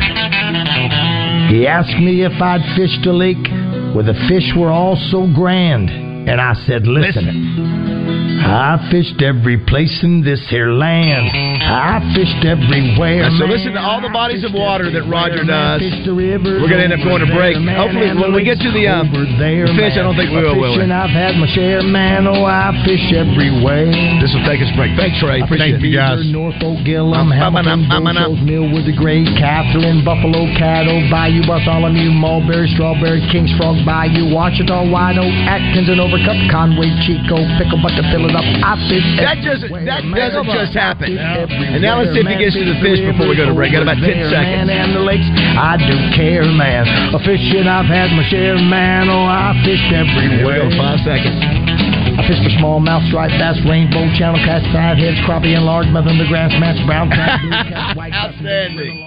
He asked me if I'd fished a lake where the fish were all so grand, and I said, listen. I fished every place in this here land. I fished everywhere. Now, so man. listen to all the bodies of water that Roger Man, does. fished the river We're going to end up going to over break. there, man, Hopefully, and when we the get to the, um, over there, the fish, I don't think we will, will we? Fishing, I've had my share, man. Oh, I fish everywhere. This will take us a break. Thanks, Trey. Appreciate Thank you, it. guys. Norfolk, Gillum, Um, Hamilton, um, um, um, Bushels, Millwood, the Great, Catherine, Buffalo, Caddo, Bayou, Bartholomew, Mulberry, Strawberry, Kings Frog, Bayou, Washita, White Oak, Atkins, and Overcup, Conway, Chico, Pickle, but to fill it up, I fish That doesn't that man, doesn't come just on. happen. Everywhere, And now let's see if he man, gets to the fish fish before we go to break. Got about over ten there, seconds. Man, and the lakes, I do care, man. A fishing, I've had my share, man. Oh, I fished Here we everywhere. go. Five seconds. I fished for smallmouth, striped bass, rainbow, channel cats, fatheads, crappie, and largemouth, under grass mats, brown trout, blue cats, white cats, Outstanding.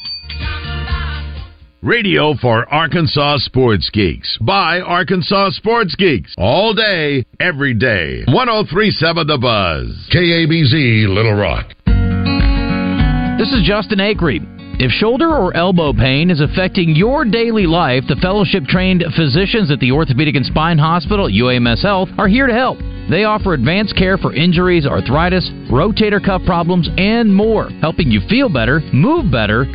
Radio for Arkansas Sports Geeks by Arkansas Sports Geeks. All day, every day. ten thirty-seven The Buzz. K A B Z Little Rock. This is Justin Acree. If shoulder or elbow pain is affecting your daily life, the fellowship-trained physicians at the Orthopedic and Spine Hospital at U A M S Health are here to help. They offer advanced care for injuries, arthritis, rotator cuff problems, and more, helping you feel better, move better,